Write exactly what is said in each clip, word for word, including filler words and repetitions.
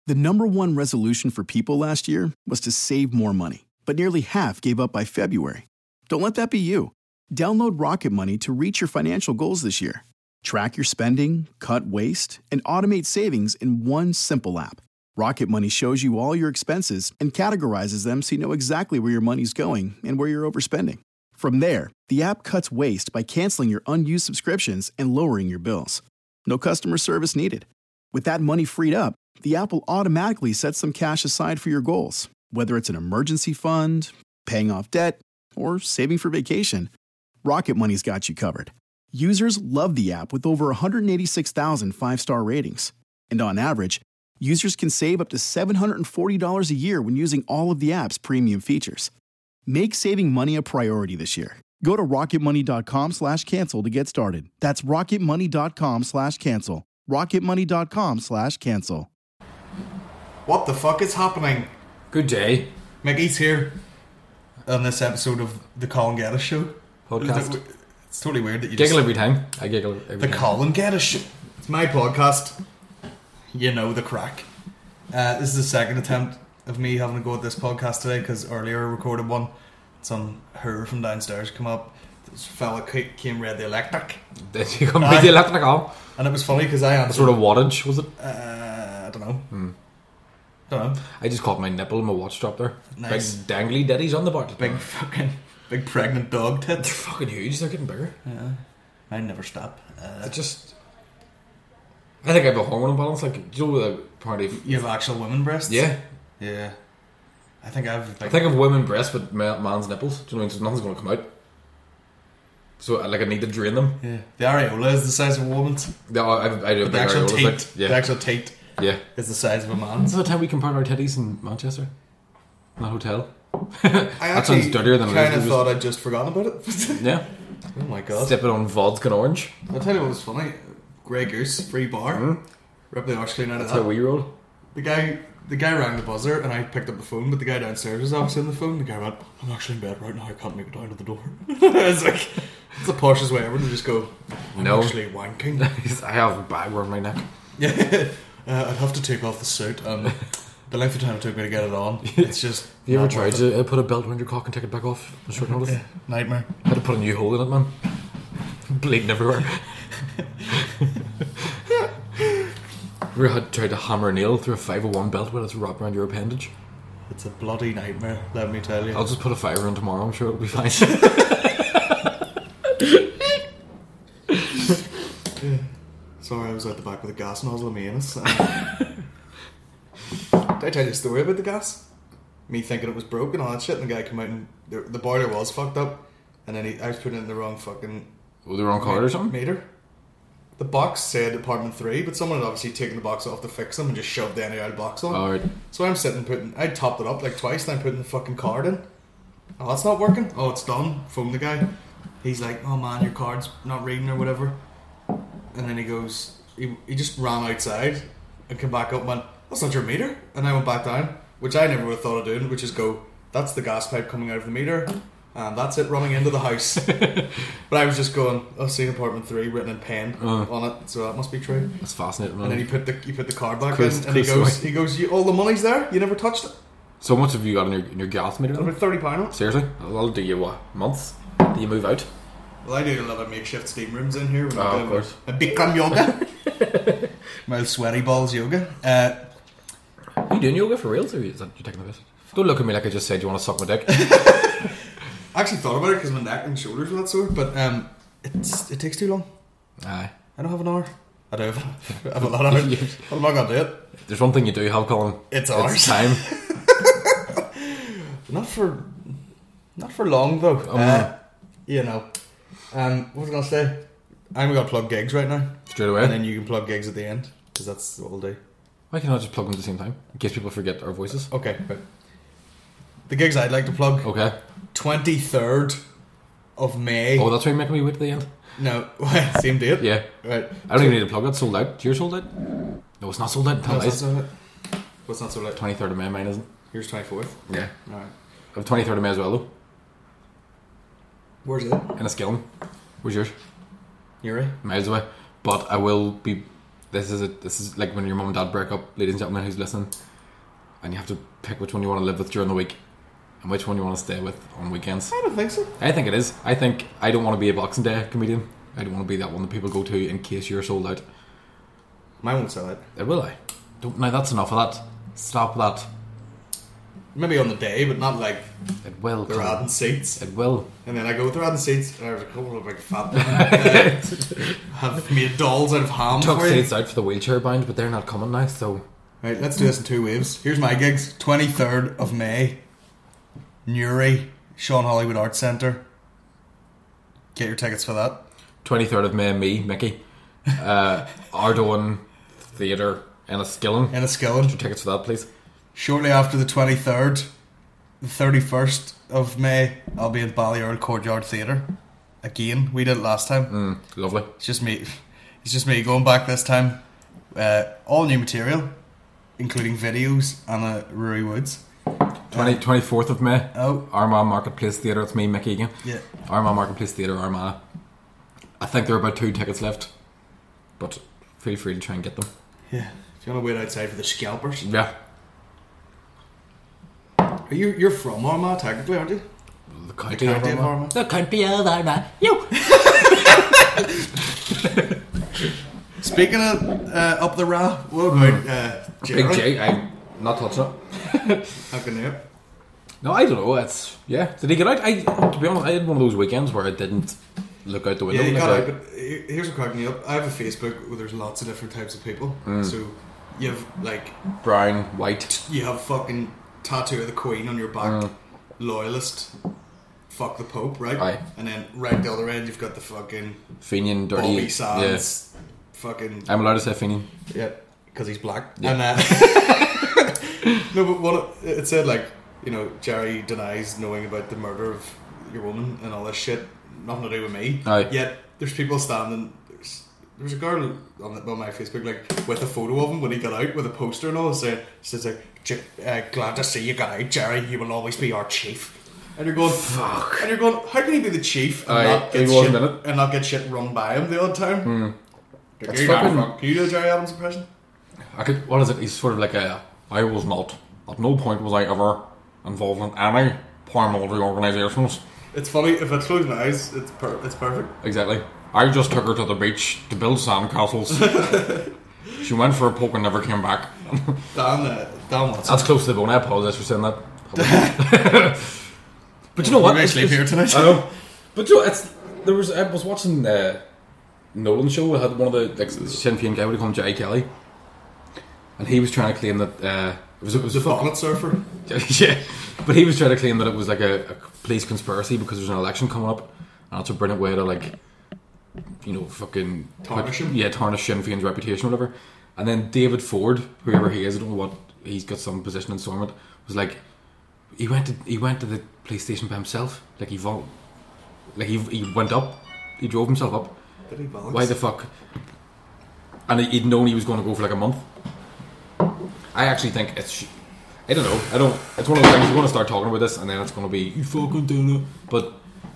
The number one resolution for people last year was to save more money, but nearly half gave up by February. Don't let that be you. Download Rocket Money to reach your financial goals this year. Track your spending, cut waste, and automate savings in one simple app. Rocket Money shows you all your expenses and categorizes them so you know exactly where your money's going and where you're overspending. From there, the app cuts waste by canceling your unused subscriptions and lowering your bills. No customer service needed. With that money freed up, the app will automatically set some cash aside for your goals, whether it's an emergency fund, paying off debt, or saving for vacation. Rocket Money's got you covered. Users love the app with over one hundred eighty-six thousand five-star ratings. And on average, users can save up to seven hundred forty dollars a year when using all of the app's premium features. Make saving money a priority this year. Go to rocketmoney.com slash cancel to get started. That's rocketmoney.com slash cancel. rocketmoney.com slash cancel. What the fuck is happening? Good day. Mickey's here on this episode of the Colin Geddes Show. Podcast. It's totally weird that you Giggle just... every time. I giggle every the time. The Colin Geddes Show. It's my podcast. You know the crack. Uh, this is the second attempt of me having to go at this podcast today because earlier I recorded one. Some her from downstairs come up. This fella came read the electric. Did you come read the electric on? And it was funny because I answered... What sort of wattage was it? Uh, I don't know. Hmm. Don't know. I just caught my nipple and my watch drop there. Nice. Big dangly daddies on the bar. Big fucking... Big pregnant dog tits. They're fucking huge. They're getting bigger. Yeah. Mine never stop. Uh, I just... I think I have a hormone imbalance. Like, do you know the party... You have actual women breasts? Yeah. Yeah. I think I've... Like, I think I have women breasts but man's nipples. Do you know what I mean? So nothing's going to come out. So, like, I need to drain them. Yeah. The areola is the size of a woman's. Yeah, I, I do a but big the actual areola, teat, like, yeah. the actual teat yeah. is the size of a man's. Is that the time we compared our titties in Manchester? In that hotel? I that sounds dirtier than it is. I kind of thought I'd just forgotten about it. Yeah. Oh my god. Sip it on vodka and orange. I'll tell you what was funny. Grey Goose, free bar. Mm. Rip the arse clean out of That's that. how we roll. The guy... The guy rang the buzzer and I picked up the phone, but the guy downstairs was obviously on the phone. The guy went, I'm actually in bed right now, I can't make it down to the door. It's like, it's the poshest way ever to just go, I'm no. actually wanking. I have a bag around my neck. Yeah, uh, I'd have to take off the suit. Um, the length of time it took me to get it on, it's just... Have you ever tried to uh, put a belt around your cock and take it back off on short notice? Yeah, nightmare. I had to put a new hole in it, man. Bleeding everywhere. We had tried to hammer a nail through a five oh one belt when it's wrapped around your appendage. It's a bloody nightmare, let me tell you. I'll just put a fiver in tomorrow, I'm sure it'll be fine. Yeah. Sorry, I was out the back with a gas nozzle in my anus. Um, did I tell you a story about the gas? Me thinking it was broken, all that shit, and the guy came out and the, the boiler was fucked up, and then he, I was putting it in the wrong fucking... Oh, the wrong card or something? Meter. The box said apartment three, but someone had obviously taken the box off to fix them and just shoved the N A L box on. Alright. So I'm sitting putting... I topped it up like twice, and I'm putting the fucking card in. Oh, that's not working? Oh, it's done. Phone the guy. He's like, oh man, your card's not reading or whatever. And then he goes... He, he just ran outside and came back up and went, that's not your meter. And I went back down, which I never would have thought of doing, which is go, that's the gas pipe coming out of the meter. And that's it running into the house. But I was just going, I've seen apartment three written in pen uh, on it, so that must be true. That's fascinating, man. And then he put the he put the card back Chris, in, and Chris he goes, White. he goes, you, all the money's there. You never touched it. So much have you got in your in your gas meter? About thirty pound. Seriously? That'll do you what? Months? Do you move out? Well, I do a lot of makeshift steam rooms in here. Oh, of course. A Bikram yoga. My sweaty balls yoga. Uh, Are you doing yoga for reals, or is that you taking a piss? Don't look at me like I just said you want to suck my dick. I actually thought about it because my neck and shoulders were that sore, but um, it's it takes too long. Aye. I don't have an hour. I do. I have a lot of it. I'm not gonna do it. There's one thing you do have, Colin. It's ours. It's time. Not for, not for long though. Um, uh, you know. Um, what was I gonna say? I'm gonna plug gigs right now, Straight away. and then you can plug gigs at the end because that's what we'll do. Why can't I just plug them at the same time in case people forget our voices? Okay. Right. The gigs I'd like to plug. Okay. twenty-third of May. Oh, that's why you're making me wait to the end. No, same date. Yeah. Right. I don't even need to plug it. Sold out. Yours sold out? No, it's not sold out. No, Tell it's not lies. so late. What's not so late? twenty-third of May, mine isn't. Here's twenty-fourth. Yeah. Alright. I have twenty-third of May as well, though. Where's it? In a Skilling. Where's yours? Newry. Miles away. But I will be this is a, this is like when your mum and dad break up, ladies and gentlemen who's listening, and you have to pick which one you want to live with during the week and which one you want to stay with on weekends. I don't think so. I think it is. I think I don't want to be a Boxing Day comedian. I don't want to be that one that people go to in case you're sold out. Mine won't sell it. It will I? Don't. Now that's enough of that. Stop that. Maybe on the day, but not like It will. they're adding seats. It will. And then I go, they're adding seats, and there's a couple of like fat women uh, have made dolls out of ham Took for you. seats out for the wheelchair bound, but they're not coming now. So Right, let's do this in two waves. Here's my gigs. twenty-third of May, Newry, Sean Hollywood Arts Centre. Get your tickets for that. twenty-third of May, me, Mickey, uh, Ardoin Theatre in Enniskillen. Enniskillen. Your tickets for that, please. Shortly after the twenty-third, the thirty-first of May, I'll be at Ballyearl Courtyard Theatre. Again, we did it last time. Mm, lovely. It's just me. It's just me going back this time. Uh, all new material, including videos and uh, Rory Woods. twenty, twenty-fourth of May, Oh, Armagh Marketplace Theatre. It's me, Mickey, again. yeah. Armagh Marketplace Theatre, Armagh. I think there are about two tickets left, but feel free to try and get them. Yeah. If you want to wait outside for the scalpers. Yeah. Are you, you're from Armagh, technically, aren't you? The county, The county of of Armagh. Armagh. The county of Armagh. You. Speaking of uh, up the ra, what about uh, Jerry? Big J. I'm not touching it. How can you? No, I don't know. It's yeah. Did he get out? I to be honest, I had one of those weekends where I didn't look out the window. Yeah, you like got I- out, but he- here's what cracking me up. I have a Facebook where there's lots of different types of people. Mm. So you have like brown, white. you have fucking tattoo of the Queen on your back, Mm. loyalist, fuck the Pope, right? Aye. And then right the other end you've got the fucking Fenian, dirty. Bobby Yeah. Sands, fucking I'm allowed to say Fenian. yeah, because he's black. Yeah. And uh, no, but what it, it said like you know Jerry denies knowing about the murder of your woman and all this shit. Nothing to do with me. Aye. Yet there's people standing. There's, there's a girl on, the, on my Facebook like with a photo of him when he got out with a poster and all saying, says like, "J- uh, glad to see you got out, Jerry. You will always be our chief." And you're going, Fuck. and you're going, how can he be the chief and Aye, not get he wasn't shit in it. and not get shit run by him the odd time? Hmm. Like, That's you got fucking- fuck- Can you do a Jerry Adams impression? I could. What is it? He's sort of like a. I was not. At no point was I ever involved in any paramilitary organisations. It's funny if I close my eyes, it's per- it's perfect. Exactly. I just took her to the beach to build sandcastles. She went for a poke and never came back. Dan, uh, Dan Watson. That's close to the bone. I apologise for saying that. But you know what? You may It's sleep just- here tonight. I know. But you know, it's there was. I was watching uh, Nolan's show. I had one of the like Sinn Féin guy. What do you call him? Jay Kelly. And he was trying to claim that uh, it was it was The a fuck- bonnet surfer. yeah, but he was trying to claim that it was like a, a police conspiracy because there's an election coming up, and that's a brilliant way to like, you know, fucking Tarnish put- him. Yeah, tarnish Sinn Féin's reputation or whatever. And then David Ford, whoever he is, I don't know what he's got some position in Stormont, was like, he went to he went to the police station by himself, like he vol- like he he went up, he drove himself up. Did he balance? Why the fuck? And he'd known he was going to go for like a month. I actually think it's. I don't know. I don't. It's one of those things we're going to start talking about this, and then it's going to be you fucking do it. But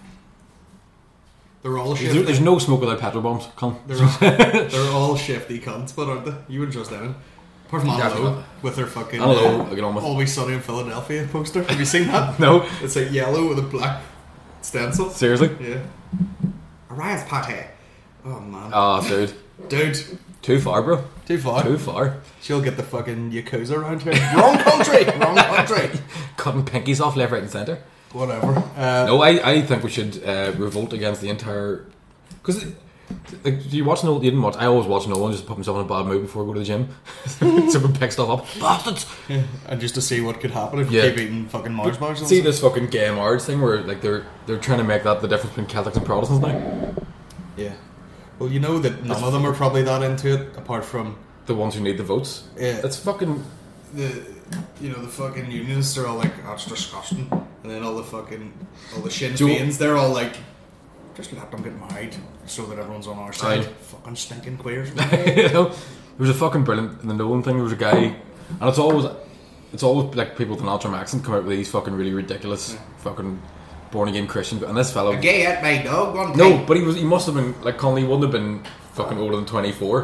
They're all there's, shifty. there's no smoke without petrol bombs. Come. They're all, they're all shifty cunts, but aren't they? You wouldn't trust them. Apart from Yeah, Anna I Lowe with her fucking Anna Lowe, uh, I get on with. Always Sunny in Philadelphia poster. Have you seen that? No, It's like yellow with a black stencil. seriously. Yeah. Arias Pate. Oh man. Oh, dude, Dude, too far, bro. too far. Too far. She'll get the fucking Yakuza around here. Wrong country! Wrong country! Cutting pinkies off left, right, and centre. Whatever. Uh, No, I, I think we should uh, revolt against the entire. Because, like, do you watch Nolan? You didn't watch. I always watch Nolan just to put myself in a bad mood before I go to the gym. So we pick stuff up. Bastards! And just to see what could happen if you Yeah. keep eating fucking Mars bars. and See stuff. this fucking gay marriage thing where like they're they're trying to make that the difference between Catholics and Protestants now. Yeah. Well, you know that none of them are probably that into it, apart from The ones who need the votes. Yeah. It's fucking. the, you know, the fucking unionists are all like, oh, it's disgusting. And then all the fucking, all the Sinn Do- Féins, they're all like, just let them get married so that everyone's on our side. Aye. Fucking stinking queers. You know, there was a fucking brilliant in the Nolan thing. There was a guy, and it's always it's always like people with an Altram accent come out with these fucking really ridiculous Yeah. fucking born again Christian. And this fellow, Gay at my dog one no, time. but he was he must have been like Conley wouldn't have been fucking older than twenty four, right?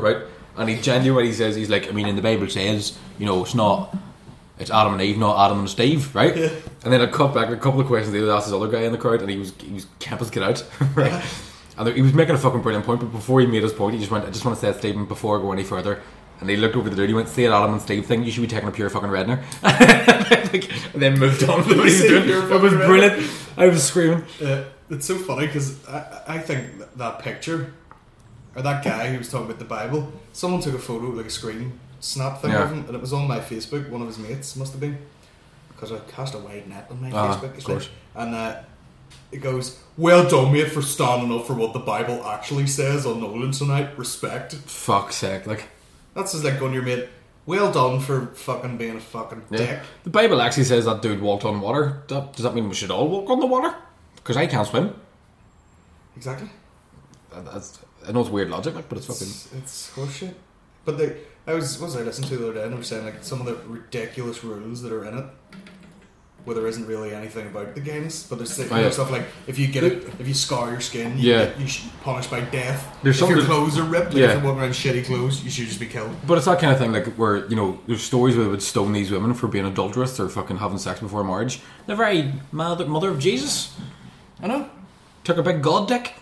And he genuinely says, he's like, I mean, in the Bible says, you know, it's not, it's Adam and Eve, not Adam and Steve, right? Yeah. And then I cut back a couple of questions. They asked this other guy in the crowd, and he was he was campus get out, right? Yeah. And he was making a fucking brilliant point, but before he made his point, he just went, I just want to say a statement before I go any further. And he looked over the dude, he went, say it Adam and Steve thing, you should be taking a pure fucking redner. And then moved on with what he was doing. It was brilliant. I was screaming. Uh, it's so funny because I, I think that, that picture, or that guy who was talking about the Bible, someone took a photo, like a screen snap thing Yeah. of him, and it was on my Facebook. One of his mates must have been, because I cast a wide net on my Ah, Facebook. of course. And uh, it goes, well done, mate, for standing up for what the Bible actually says on Nolan tonight. Respect. Fuck's sake, like. That's just like going to your mate, well done for fucking being a fucking Yeah. dick. The Bible actually says that dude walked on water. That, does that mean we should all walk on the water? Because I can't swim. Exactly. That, that's, I know it's weird logic, like, but it's, It's, fucking. it's horseshit. But they, I was, what was I listening to the other day, and they were saying like some of the ridiculous rules that are in it, where there isn't really anything about the games, but there's Oh, yeah. stuff like if you get it, if you scar your skin, you Yeah. get you should punished by death. There's if some your that- clothes are ripped, like Yeah. if you're walking around shitty clothes, you should just be killed. But it's that kind of thing, like, where, you know, there's stories where they would stone these women for being adulterous or fucking having sex before marriage. The very mother, mother of Jesus I know. took a big god dick.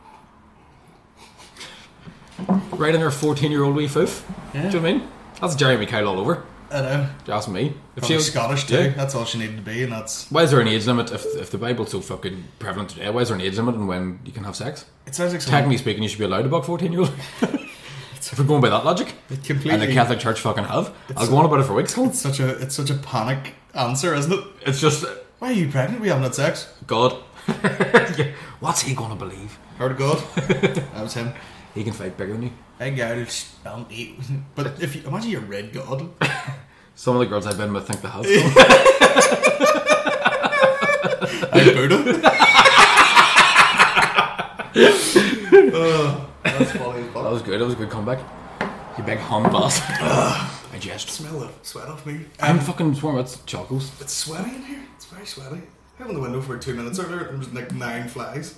Right in her fourteen year old wee foof. Yeah. Do you know what I mean? That's Jeremy Kyle all over. I know. If you ask me. If Probably was- Scottish too. Yeah. That's all she needed to be, and that's. Why is there an age limit if if the Bible's so fucking prevalent today? Why is there an age limit on when you can have sex? It sounds like something. Technically speaking, you should be allowed to buck fourteen year old. If we're going by that logic, It completely. and the Catholic Church fucking have, I'll It's- go on about it for weeks. It's such a it's such a panic answer, isn't it? It's just Why are you pregnant? We haven't had sex. God. What's he gonna believe? Heard of God? That was him. He can fight bigger than you. Hey girls, don't eat. But if you imagine you're red God. Some of the girls I've been with think they have. Hey Buddha. Oh, that's funny as That fuck. was good. That was a good comeback. You big hum boss. I jest. Smell the sweat off me. I'm Um, fucking sworn it's chocos. it's sweaty in here. It's very sweaty. I opened the window for two minutes earlier and there was like nine flies.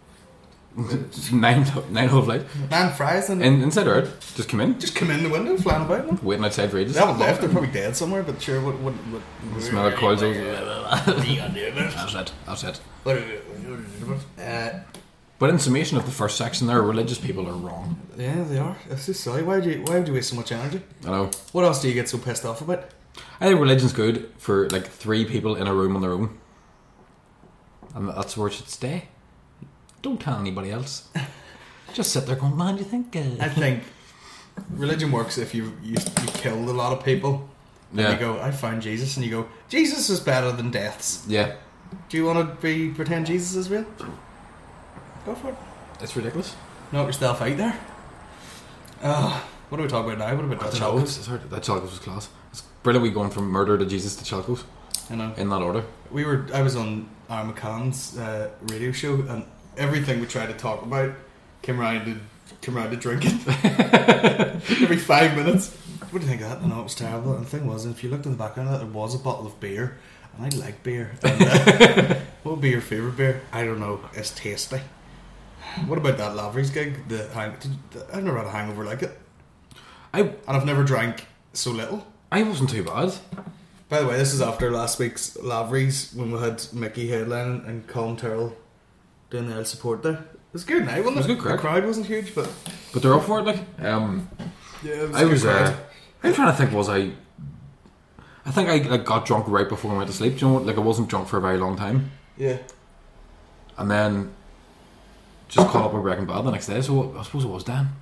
Nine, nine whole flight. Nine flies and In, inside or out? Just come in. just come in the window, flying about them. Waiting outside for ages. They haven't left. They're probably dead somewhere. But sure, what what what? Smell of coils. What are you gonna do about it? That's it. That's it. What are you gonna do about it? Uh, But in summation of the first section there, religious people are wrong. yeah, they are. It's just silly. Why would you why would you waste so much energy? I know. What else do you get so pissed off about? I think religion's good for like three people in a room on their own. And that's where it should stay. Don't tell anybody else. Just sit there going, man, do you think... Uh... I think religion works if you you, you killed a lot of people. And Yeah. you go, I found Jesus, and you go, Jesus is better than deaths. Yeah. Do you want to be pretend Jesus is real? Go for it. It's ridiculous. Knock yourself out there. Uh, what do we talk about now? What about that I don't know, chocos? it's- it's hard. That Chalkos was class. It's brilliant we going from murder to Jesus to Chalkos. I know. In that order. We were. I was on Aaron McCann's uh, radio show, and everything we tried to talk about came around to came around to drinking. Every five minutes. What do you think of that? I know it was terrible. And the thing was, if you looked in the background of that, there was a bottle of beer, and I like beer. And, uh, what would be your favourite beer? I don't know. It's tasty. What about that Lavery's gig? The hang- I've never had a hangover like it, I and I've never drank so little. I wasn't too bad. By the way, this is after last week's Lavery's when we had Mickey headlining and Colin Terrell doing the old support there. It was a good night, wasn't it? It was a good crack. The crowd wasn't huge, but But they're up for it, like. Um, yeah, it was. I a good was. crowd. Uh, I'm trying to think. Was I? I think I like got drunk right before I went to sleep. Do you know what? Like I wasn't drunk for a very long time, yeah. and then just caught up with Breaking Bad the next day. So I suppose it was Dan.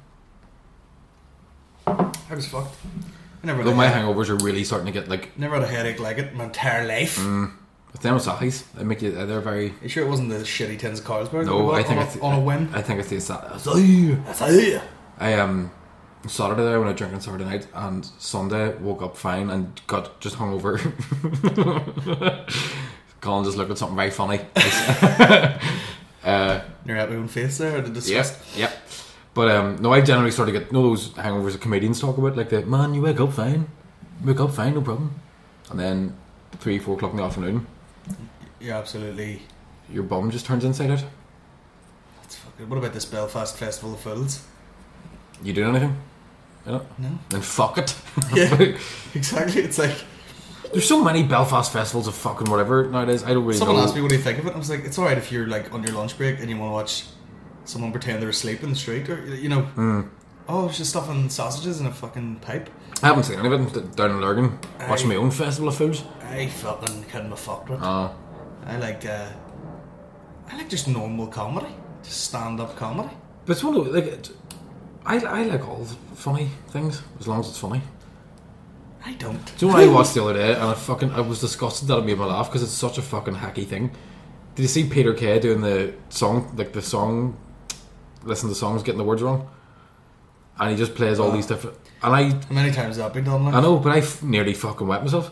I was fucked. I never Though had, my a, head- hangovers are really starting to get like. never had a headache like it in my entire life. Mm, with them Asahis, they make you. They're very. You sure it wasn't the shitty tins of Carlsberg? that we No, bought I think on, it's a, on a whim. I think it's the Asahi. Asahi. I um Saturday there when I drank on Saturday night, and Sunday woke up fine and got just hungover. Colin just looked at something very funny. uh, You're at my own face there. Or the yep, disgust. yep. But um, no, I generally start to get you know those hangovers that comedians talk about, like the man, you wake up fine, wake up fine, no problem, and then three, four o'clock in the afternoon, You're absolutely. your bum just turns inside out. That's fucking, what about this Belfast Festival of Fools? You doing anything? You know? No. Then fuck it. Yeah, exactly. It's like there's so many Belfast festivals of fucking whatever nowadays. I don't really someone know. asked me what do you think of it. I was like, it's alright if you're like on your lunch break and you want to watch someone pretend they're asleep in the street, or you know, mm. oh, it's just stuffing sausages in a fucking pipe. I haven't seen any of it down in Lurgan. Watching my own festival of foods. I fucking couldn't have fucked with. Oh. I like, uh, I like just normal comedy, just stand-up comedy. But it's one of like, it, I I like all funny things as long as it's funny. I don't. Do you know what I watched the other day and I fucking I was disgusted that it made me laugh because it's such a fucking hacky thing. Did you see Peter Kay doing the song, like the song, listen to songs getting the words wrong, and he just plays all oh. these different. And I how many times has that been done? Like? I know, but I f- nearly fucking wet myself.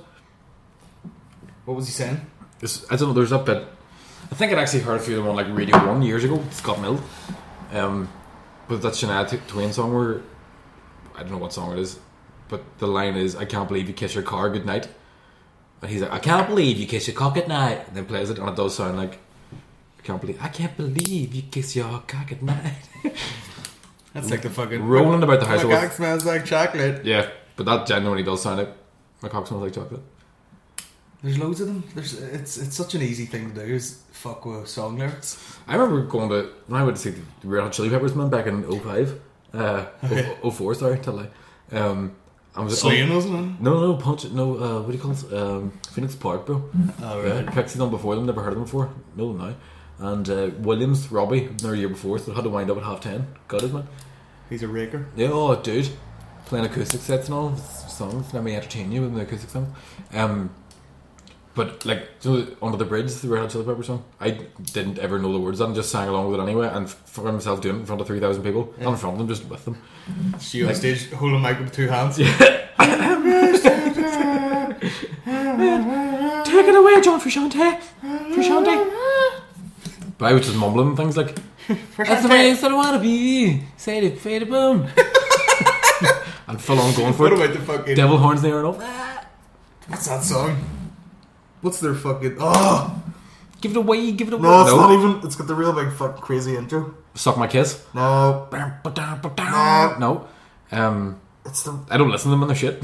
What was he saying? It's, I don't know. There's that bit. I think I'd actually heard a few of them on like Radio One years ago. Scott Mill, um, but that Shania T- Twain song where I don't know what song it is. But the line is, I can't believe you kiss your car goodnight. And he's like, I can't believe you kiss your cock at night. And then plays it, and it does sound like, I can't believe, I can't believe you kiss your cock at night. That's like the fucking rolling about the house. My cock smells like chocolate. Yeah, but that genuinely does sound like my cock smells like chocolate. There's loads of them. There's it's it's such an easy thing to do is fuck with song lyrics. I remember going to when I went to see the Red Hot Chili Peppers man back in oh five, uh, okay. oh four sorry, tell I. Um, I was Slaying, oh, wasn't it? No, no, Punch it. No, uh, what do you call it? Um, Phoenix Park, bro. Oh right. Yeah, Pixie done before them. Never heard of them before. No, no. And uh, Williams, Robbie, their year before, so they had to wind up at half ten. Got it, man. He's a raker. Yeah, oh, dude, playing acoustic sets and all songs. Let me entertain you with the acoustic songs. Um, but like, you know, Under the Bridge, the Red Hot Chili Peppers song. I didn't ever know the words. I just sang along with it anyway, and found myself doing it in front of three thousand people. Yeah. Not in front of them, just with them. So you on like, stage holding a mic with two hands. Yeah. Take it away, John Frusciante. Frusciante. But I was just mumbling things like, that's the way that I want to be. Say it, fade it, boom. And full on going for what it. What about the fucking devil horns there and all? What's that song? What's their fucking oh? Give it away, give it away. No, it's no. not even. It's got the real big fucking crazy intro. Suck My Kiss. No. No. No. Um, it's the. I don't listen to them when they're shit.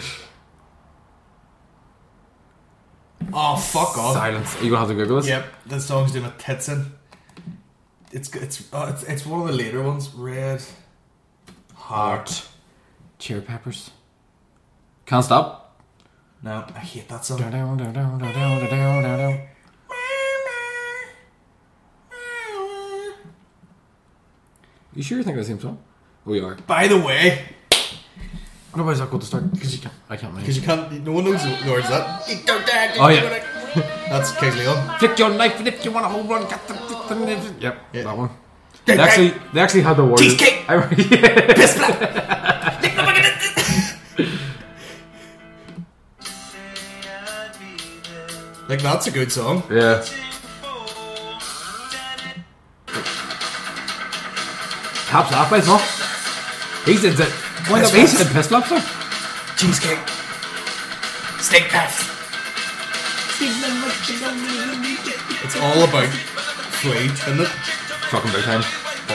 Oh fuck off! Silence. Are you gonna have to Google this? Yep, this song's doing a tits in. It's it's oh, it's it's one of the later ones. Red Heart. Chili Peppers. Can't Stop. No, I hate that song. You sure you think the same song? We are. By the way, what about that go to start? Because you can't. I can't. Because you can't. No one knows the words that. Oh yeah. That's King Leon. Flick your knife and if you want a whole run. Yep, yeah. that one. They actually, they actually had the words. Cheesecake. Piss flap. Like that's a good song. Yeah. Taps off, mate, no? He said that. Why not? He said piss flaps, sir. Cheesecake. Steak puffs. It's all about Floyd, isn't it? Fucking big time.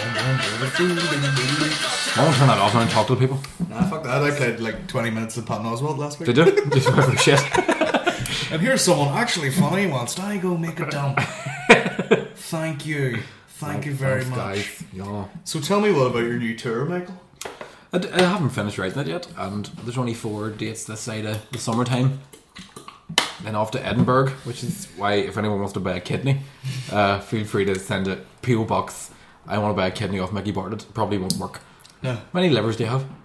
I won't turn that off and talk to the people. Nah, fuck that. I played like twenty minutes of Patton Oswalt last week. Did you? Just for shit. And here's someone actually funny whilst I go make a dump. Thank you. Thank Thanks, you very thanks, much. Guys. Yeah. So tell me what about your new tour, Michael? I, d- I haven't finished writing it yet, and there's only four dates this side of the summertime. Then off to Edinburgh, which is why if anyone wants to buy a kidney, uh, feel free to send a P O box. I want to buy a kidney off Mickey Bartlett. It probably won't work. No. How many livers do you have?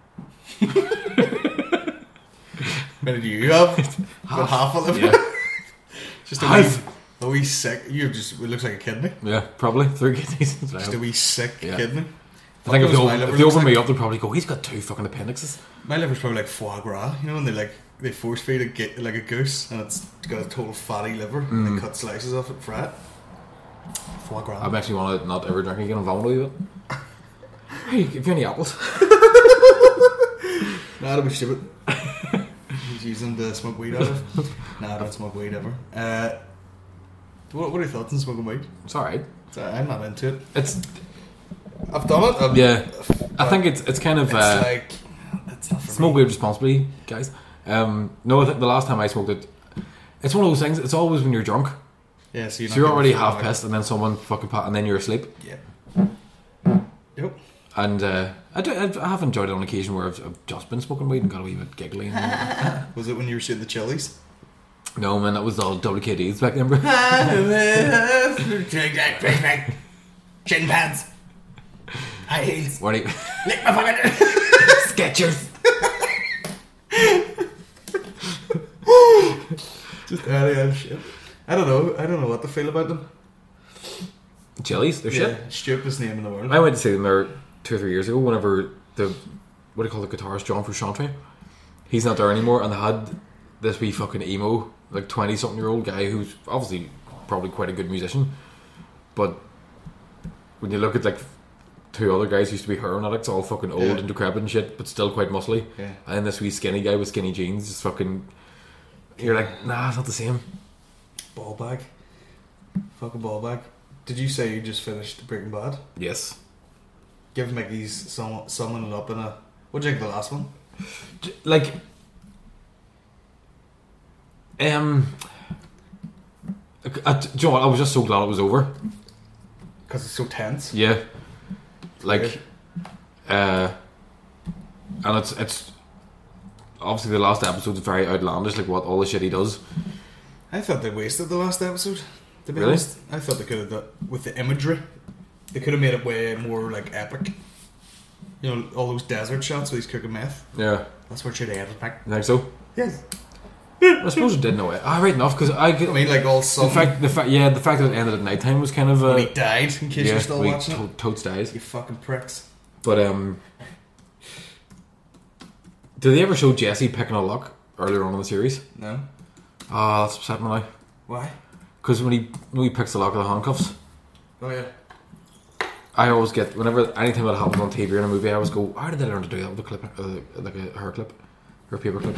How many do you have? Half, half a liver. Yeah. Just a half. wee, a wee sick. You just it looks like a kidney. Yeah, probably three kidneys. Just a wee sick yeah. kidney. I think if they, open, if they open like, me up, they'll probably go, he's got two fucking appendixes. My liver's probably like foie gras, you know, when they like they force feed a get like a goose and it's got a total fatty liver mm. and they cut slices off it, fry it. Foie gras. I actually want to not ever drink again and vomit with it. Hey, give you any apples? Nah, that'll be stupid. He's using the smoke weed out of. Nah, I don't smoke weed ever. Uh, what, what are your thoughts on smoking weed? It's alright. I'm not into it. It's. I've done it. I'm, yeah, I think it's it's kind of. It's uh, like It's not for Smoke me. weed responsibly, guys. Um, no, I think the last time I smoked it, it's one of those things. It's always when you're drunk. Yeah, so you're, So not you're getting already the half feeling pissed, and then someone fucking pat, and then you're asleep. like- Yeah. Yep. And uh, I, do, I have enjoyed it on occasion where I've, I've just been smoking weed and got a wee bit giggly. And Was it when you were shooting the chilies? no, man, that was all W K Ds back then, bro. Chin pads. High heels. What are you? Lick my fucking... Skechers. Just any old shit. I don't know. I don't know what to feel about them. Chilies, they're shit. Yeah, stupidest name in the world. I went to see them there two or three years ago. Whenever the what do you call the guitarist John Frusciante? He's not there anymore, and they had this wee fucking emo, like twenty something year old guy who's obviously probably quite a good musician, but when you look at like two other guys who used to be heroin addicts, all fucking old Yeah. and decrepit and shit, but still quite muscly, Yeah. and then this wee skinny guy with skinny jeans, just fucking. You're like, nah, it's not the same. Ball bag. Fucking ball bag. Did you say you just finished Breaking Bad? Yes. Give Mickey's sum, summing it up in a... What'd you think of the last one? J- Like, um, I, do you know what? I was just so glad it was over. Because it's so tense. Yeah, like, uh, and it's it's obviously the last episode's very outlandish, like what all the shit he does. I thought they wasted the last episode. To be Really? honest, I thought they could have done with the imagery. They could have made it way more like epic. You know, all those desert shots where he's cooking meth. Yeah, That's what you're edited back. you think so? Yes. I suppose it did know it. Ah, right enough because I. I mean, like all the sun. fact, the fact, yeah, the fact that it ended at night time was kind of uh, when he died. In case yeah, you're still we watching to- it. totes dies. You fucking pricks. But um, did they ever show Jesse picking a lock earlier on in the series? No. Ah, that's upsetting me now. Why? Because when he when he picks the lock of the handcuffs, Oh yeah. I always get whenever anything that happens on T V or in a movie, I always go, how did they learn to do that with a clip, uh, like a hair clip or a paper clip?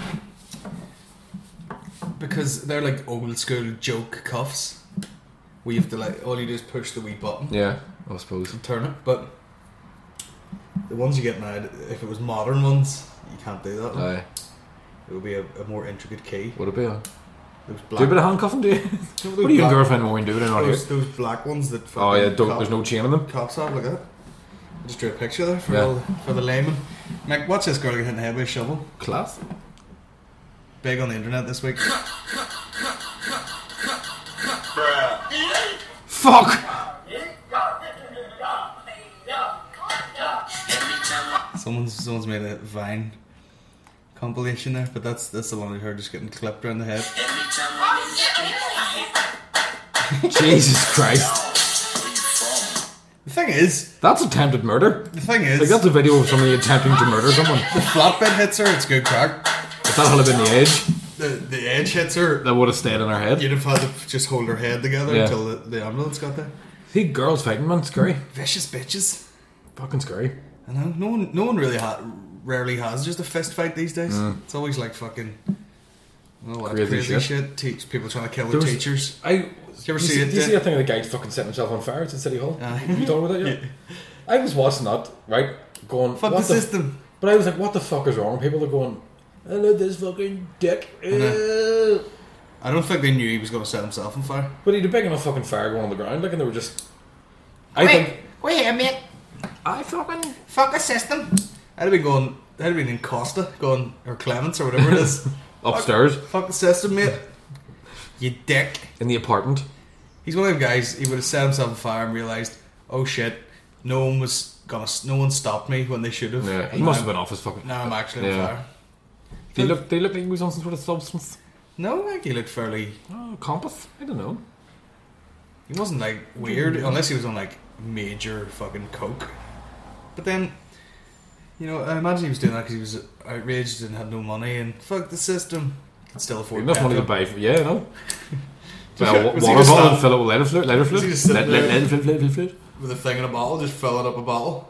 Because they're like old school joke cuffs. We have to like all you do is push the wee button Yeah, I suppose. and turn it. But the ones you get now, if it was modern ones, you can't do that. Aye, It would be a, a more intricate key. would it be? A, Those do black, a bit of handcuffing, do you? you know, What those do you and black- girlfriend want to do? Not here. Those, those black ones that. Oh yeah, fucking don't, cop- there's no chain in them. cops have like that. I just drew a picture there for Yeah. all, for the layman. Mike, watch this girl get hit in the head with a shovel. Class. Big on the internet this week. Fuck. Someone's someone's made a Vine compilation there, but that's that's the one of her just getting clipped around the head. Jesus Christ. The thing is, That's attempted murder. the thing is, Like that's a video of somebody attempting to murder someone. the flatbed hits her. It's good crack. If that had been the edge, The the edge hits her. that would have stayed in her head. You'd have had to just hold her head together Yeah. until the, the ambulance got there. See, girls fighting, man, scary. Vicious bitches. Fucking scary. I know. No one, no one really ha- rarely has just a fist fight these days. Mm. It's always like fucking. Oh, what Crazy crazy, shit. shit. Teach people trying to kill There their was- teachers. I. you ever do see you it, Do you uh, see that thing of the guy fucking setting himself on fire at City Hall? Aye. Have you talking about that yet? Yeah. I was watching that, right? Going, Fuck what the system. But I was like, what the fuck is wrong? People are going, I love this fucking dick. know. Uh, I don't think they knew he was going to set himself on fire. But he had a big enough fucking fire going on the ground, like, and they were just. I Wait, think. wait here, mate. I fucking. Fuck the system. I'd have been going. I'd have been in Costa, going or Clements or whatever it is. Upstairs, Fuck, fuck the system, mate. You dick. in the apartment. He's one of them guys. He would have set himself on fire and realized, oh shit, no one was gonna. No one stopped me when they should have. Yeah, he And must now- have been off his fucking. Now I'm actually on Yeah. fire. They look, they look like he was on some sort of substance. No, I think he looked fairly. Oh, compass? I don't know. He wasn't like weird unless he was on like major fucking coke. But then, you know, I imagine he was doing that because he was outraged and had no money and fuck the system. Could still afford Enough money to petrol. buy. For, yeah, no. Well, wa- Was he water just bottle and stand- fill it with lighter fluid. Lighter Was fluid. he just sitting Let- let- there? Lighter fluid. Lighter fluid. With a thing in a bottle, just filling up a bottle.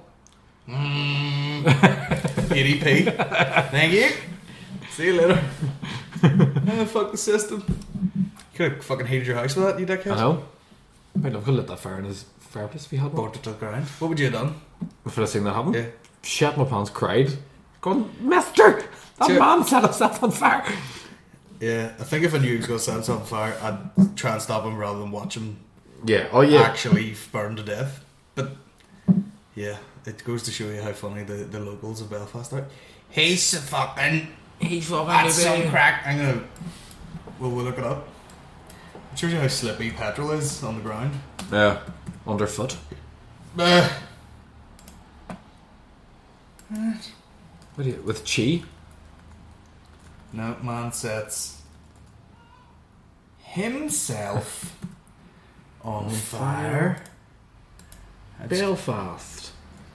Mm. eighty p. Thank you. See you later. Oh, fuck the system. You could have fucking heated your house with that, you dickhead. I know. Might have could lit that fire in his fireplace if he had one. Brought it to the ground. What would you have done? If I'd seen that happen. Yeah. Shat my pants, cried. going, Mister, that Sure. man set himself on fire. Yeah, I think if I knew he was going to set himself on fire, I'd try and stop him rather than watch him Yeah, oh yeah. actually burn to death. But yeah, it goes to show you how funny the, the locals of Belfast are. He's fucking, He's fucking that's some crack. I'm gonna, we'll, we'll look it up. It shows you how slippy petrol is on the ground. Yeah, underfoot. Uh, What do you, with chi? no, man sets himself on fire. Belfast.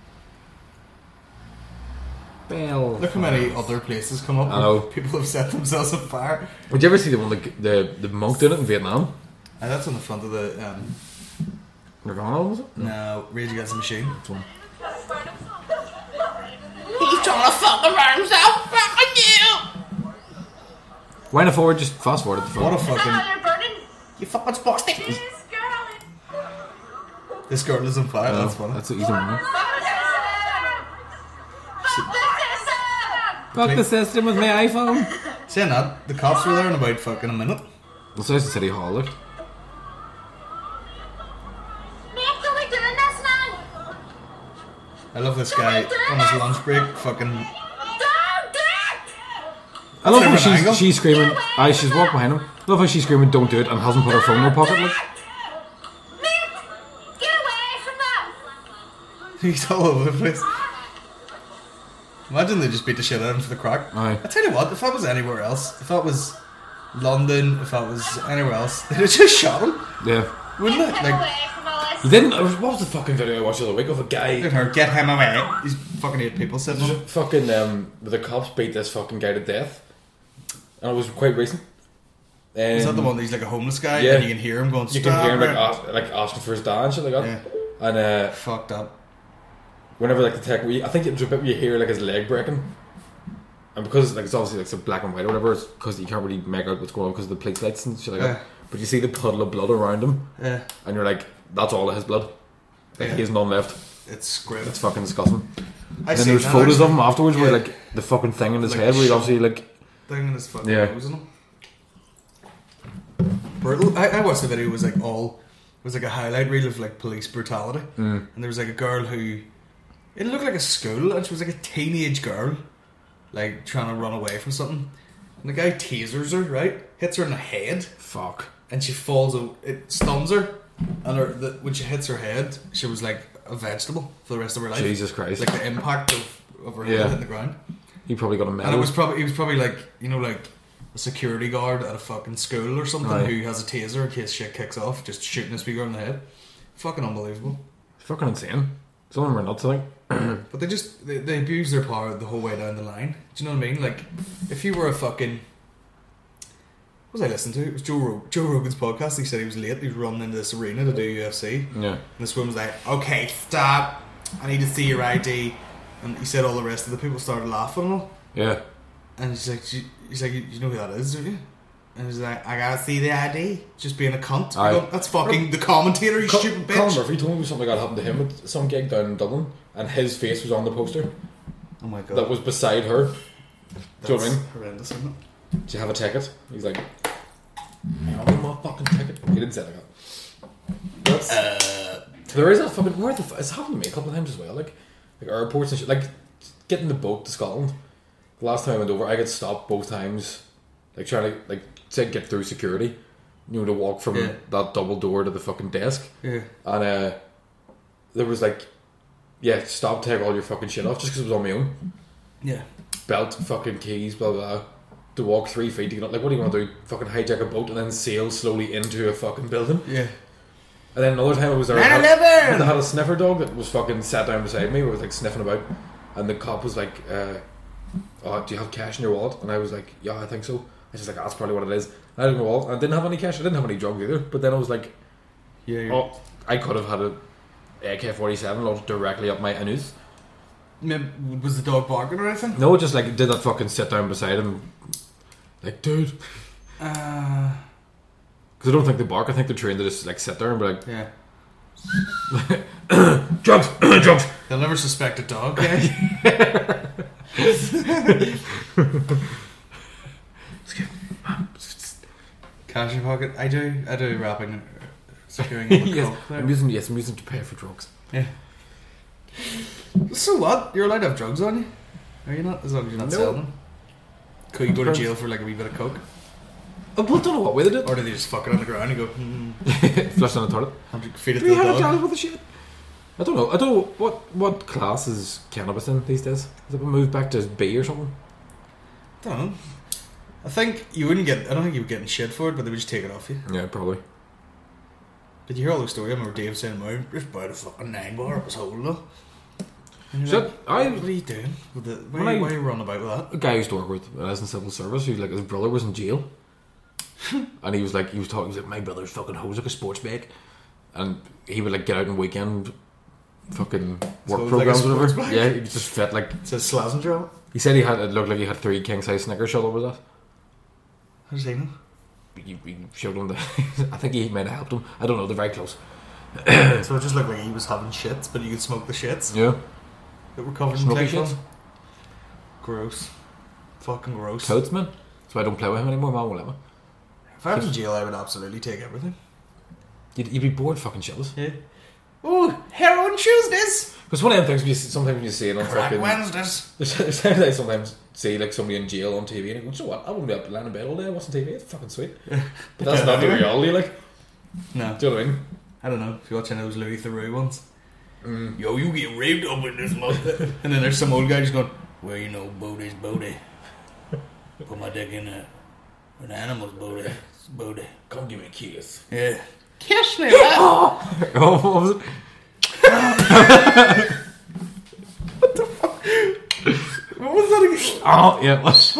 Belfast. Look how many other places come up I know. where people have set themselves on fire. Would you ever see the one the the, the monk did it in Vietnam? And that's on the front of the um, Nirvana was it? no Rage Against the Machine. That's one. He's trying to fucking burn himself. Fucking you! Wind it forward, just fast forward at the What front. a fucking You're burning. you fucking spastic. This girl. This girl is on fire. That's funny. That's an easy one. Fuck Fuck the system with my iPhone. Saying that, the cops were there in about fucking a minute. That's nice in City Hall, look. Mate, don't be doing this now. I love this guy on his lunch break. Fucking Don't do it. I love how Different angle. she's, she's screaming. Aye, she's walked behind him. I love how she's screaming, don't do it, and hasn't put her phone in her pocket. Like, Mate, get away from them. he's all over the place. Imagine they just beat the shit out of him for the crack. Aye. I tell you what, if that was anywhere else, if that was London, if that was anywhere else, they'd have just shot him, yeah. wouldn't it? Get Like, away from all You this. didn't. What was the fucking video I watched the other week of a guy? look at her, get him away. He's fucking eight people sitting on him. Fucking um, the cops beat this fucking guy to death, and it was quite recent. Um, Is that the one that he's like a homeless guy yeah. and you can hear him going, You can hear him like, "Stop ask, like asking for his dad and shit like that. Yeah. And uh, it." Fucked up. whenever like the tech, we, I think it's a bit where you hear like his leg breaking, and because like it's obviously like so black and white or whatever, it's because you can't really make out what's going on because of the police lights and shit like Yeah. that. But you see the puddle of blood around him, Yeah. and you're like, that's all of his blood. Like Yeah. he has none left. It's grim. It's fucking disgusting. I And then seen there's that photos actually. of him afterwards where Yeah. like the fucking thing in his Like head where he's shot. obviously like, thing in his fucking Yeah. nose and all. Brutal. I, I watched the video. It was like all. It was like a highlight reel of like police brutality, mm, and there was like a girl who. It looked like a school, and she was like a teenage girl, like trying to run away from something. And the guy tasers her, right? Hits her in the head, fuck. and she falls. o- It stuns her, and her, the, when she hits her head, she was like a vegetable for the rest of her life. Jesus Christ. Like the impact of, of her head Yeah. hitting the ground. He probably got a medal. And it was probably he was probably like you know like a security guard at a fucking school or something Aye. who has a taser in case shit kicks off, just shooting this girl in the head. Fucking unbelievable. fucking insane. Some of them are nuts, I think. But they just they, they abuse their power the whole way down the line. Do you know what I mean? Like if you were a fucking what was I listening to? It was Joe Rog- Joe Rogan's podcast. He said he was late. He was running into this arena to do U F C. Yeah. And this woman was like, "Okay, stop. I need to see your I D." And he said all the rest of the people started laughing and all. Yeah. And she's like, she, he's like, you know who that is, don't you? And he's like, I gotta see the I D. Just being a cunt. Aye. I go, that's fucking the commentator, you Col- stupid Colin bitch. Murphy told me something like that happened to him at some gig down in Dublin, and his face was on the poster Oh my god. that was beside her. Do you know what I mean? horrendous, isn't it? Do you have a ticket? He's like, I have my fucking ticket. He didn't say it like that. That's, Uh, there is a fucking where the f- it's happened to me a couple of times as well. Like, like airports and shit. Like getting the boat to Scotland. The last time I went over, I got stopped both times. Like trying to like say get through security. You know, to walk from Yeah. that double door to the fucking desk. Yeah. And uh, there was like, yeah, stop, take all your fucking shit off just because it was on my own. Yeah. Belt, fucking keys, blah, blah, blah. To walk three feet to get up. Like, what do you want to do? Fucking hijack a boat and then sail slowly into a fucking building? Yeah. And then another time I was there, nine I eleven! I had a sniffer dog that was fucking sat down beside me, was like sniffing about. And the cop was like, uh, oh, do you have cash in your wallet? And I was like, yeah, I think so. I was just like, that's probably what it is. And I had it in my wallet. And I didn't have any cash. I didn't have any drugs either. But then I was like, Yeah. you're- oh, I could have had a A K forty-seven launched directly up my anus. Maybe- Was the dog barking or anything? No, just like did that fucking sit down beside him. Like, dude. Uh, Because I don't think they bark. I think they're trained to just like sit there and be like, yeah. drugs, drugs. They'll never suspect a dog, eh? Cash in your pocket. I do. I do rapping. Securing all the yes, coke there. I'm using yes, I'm using to pay for drugs. Yeah. So what? You're allowed to have drugs on you? Are you not? As long as you're not No. selling them. Could you go to jail for like a wee bit of coke? I don't know what way they did. Or do they just fuck it on the ground and go, hmm, Flush down the toilet. feed it to Three the hundred dollars dog? worth of shit. I don't know. I don't know what what class is cannabis in these days. Has it been moved back to B or something? I don't know. I think you wouldn't get, I don't think you would get in shit for it, but they would just take it off you. Yeah, probably. Did you hear all the story? I remember Dave saying, "Man, just buy the fucking nine bar, it was holding it." And you're So like, I- what are you doing? With the, why, When I- why are you running about with that? A guy I used to work with when I was in civil service, who like his brother was in jail, and he was like he was talking. He was like, my brother's fucking hose like a sports bag, and he would like get out on weekend fucking work So it was like a programs or whatever. sports bag? Yeah, he just fit like. It says Slazenger on it. He said he had it looked like he had three king size Snickers shut up with that. How does he know? You, you showed him the. I think he might have helped him. I don't know. They're very close. So it just looked like he was having shits, but you could smoke the shits Yeah. that were covered in Smoky Teflon. shits. Gross. Fucking gross. Toads, man. That's why I don't play with him anymore. Mom won't let me. If I was in jail, I would absolutely take everything. You'd, you'd be bored fucking shitless. Yeah. Oh, heroin Tuesdays! Because one of them things you, sometimes when you see it on Crack fucking. Wednesdays! There's times I sometimes see like somebody in jail on T V and I go, so what? I wouldn't be up lying in bed all day watching T V. It's fucking sweet. But that's not the reality, like. No. Do you know what I mean? I don't know if you're watching those Louis Theroux ones. Mm. Yo, you get raped up in this month. And then there's some old guy just going, well, you know, booty's booty. Put my dick in a, an animal's booty. It's booty. Come give me a kiss. Yeah. Kiss me, man. Oh, what was it? What was that again? Oh, yeah. it was.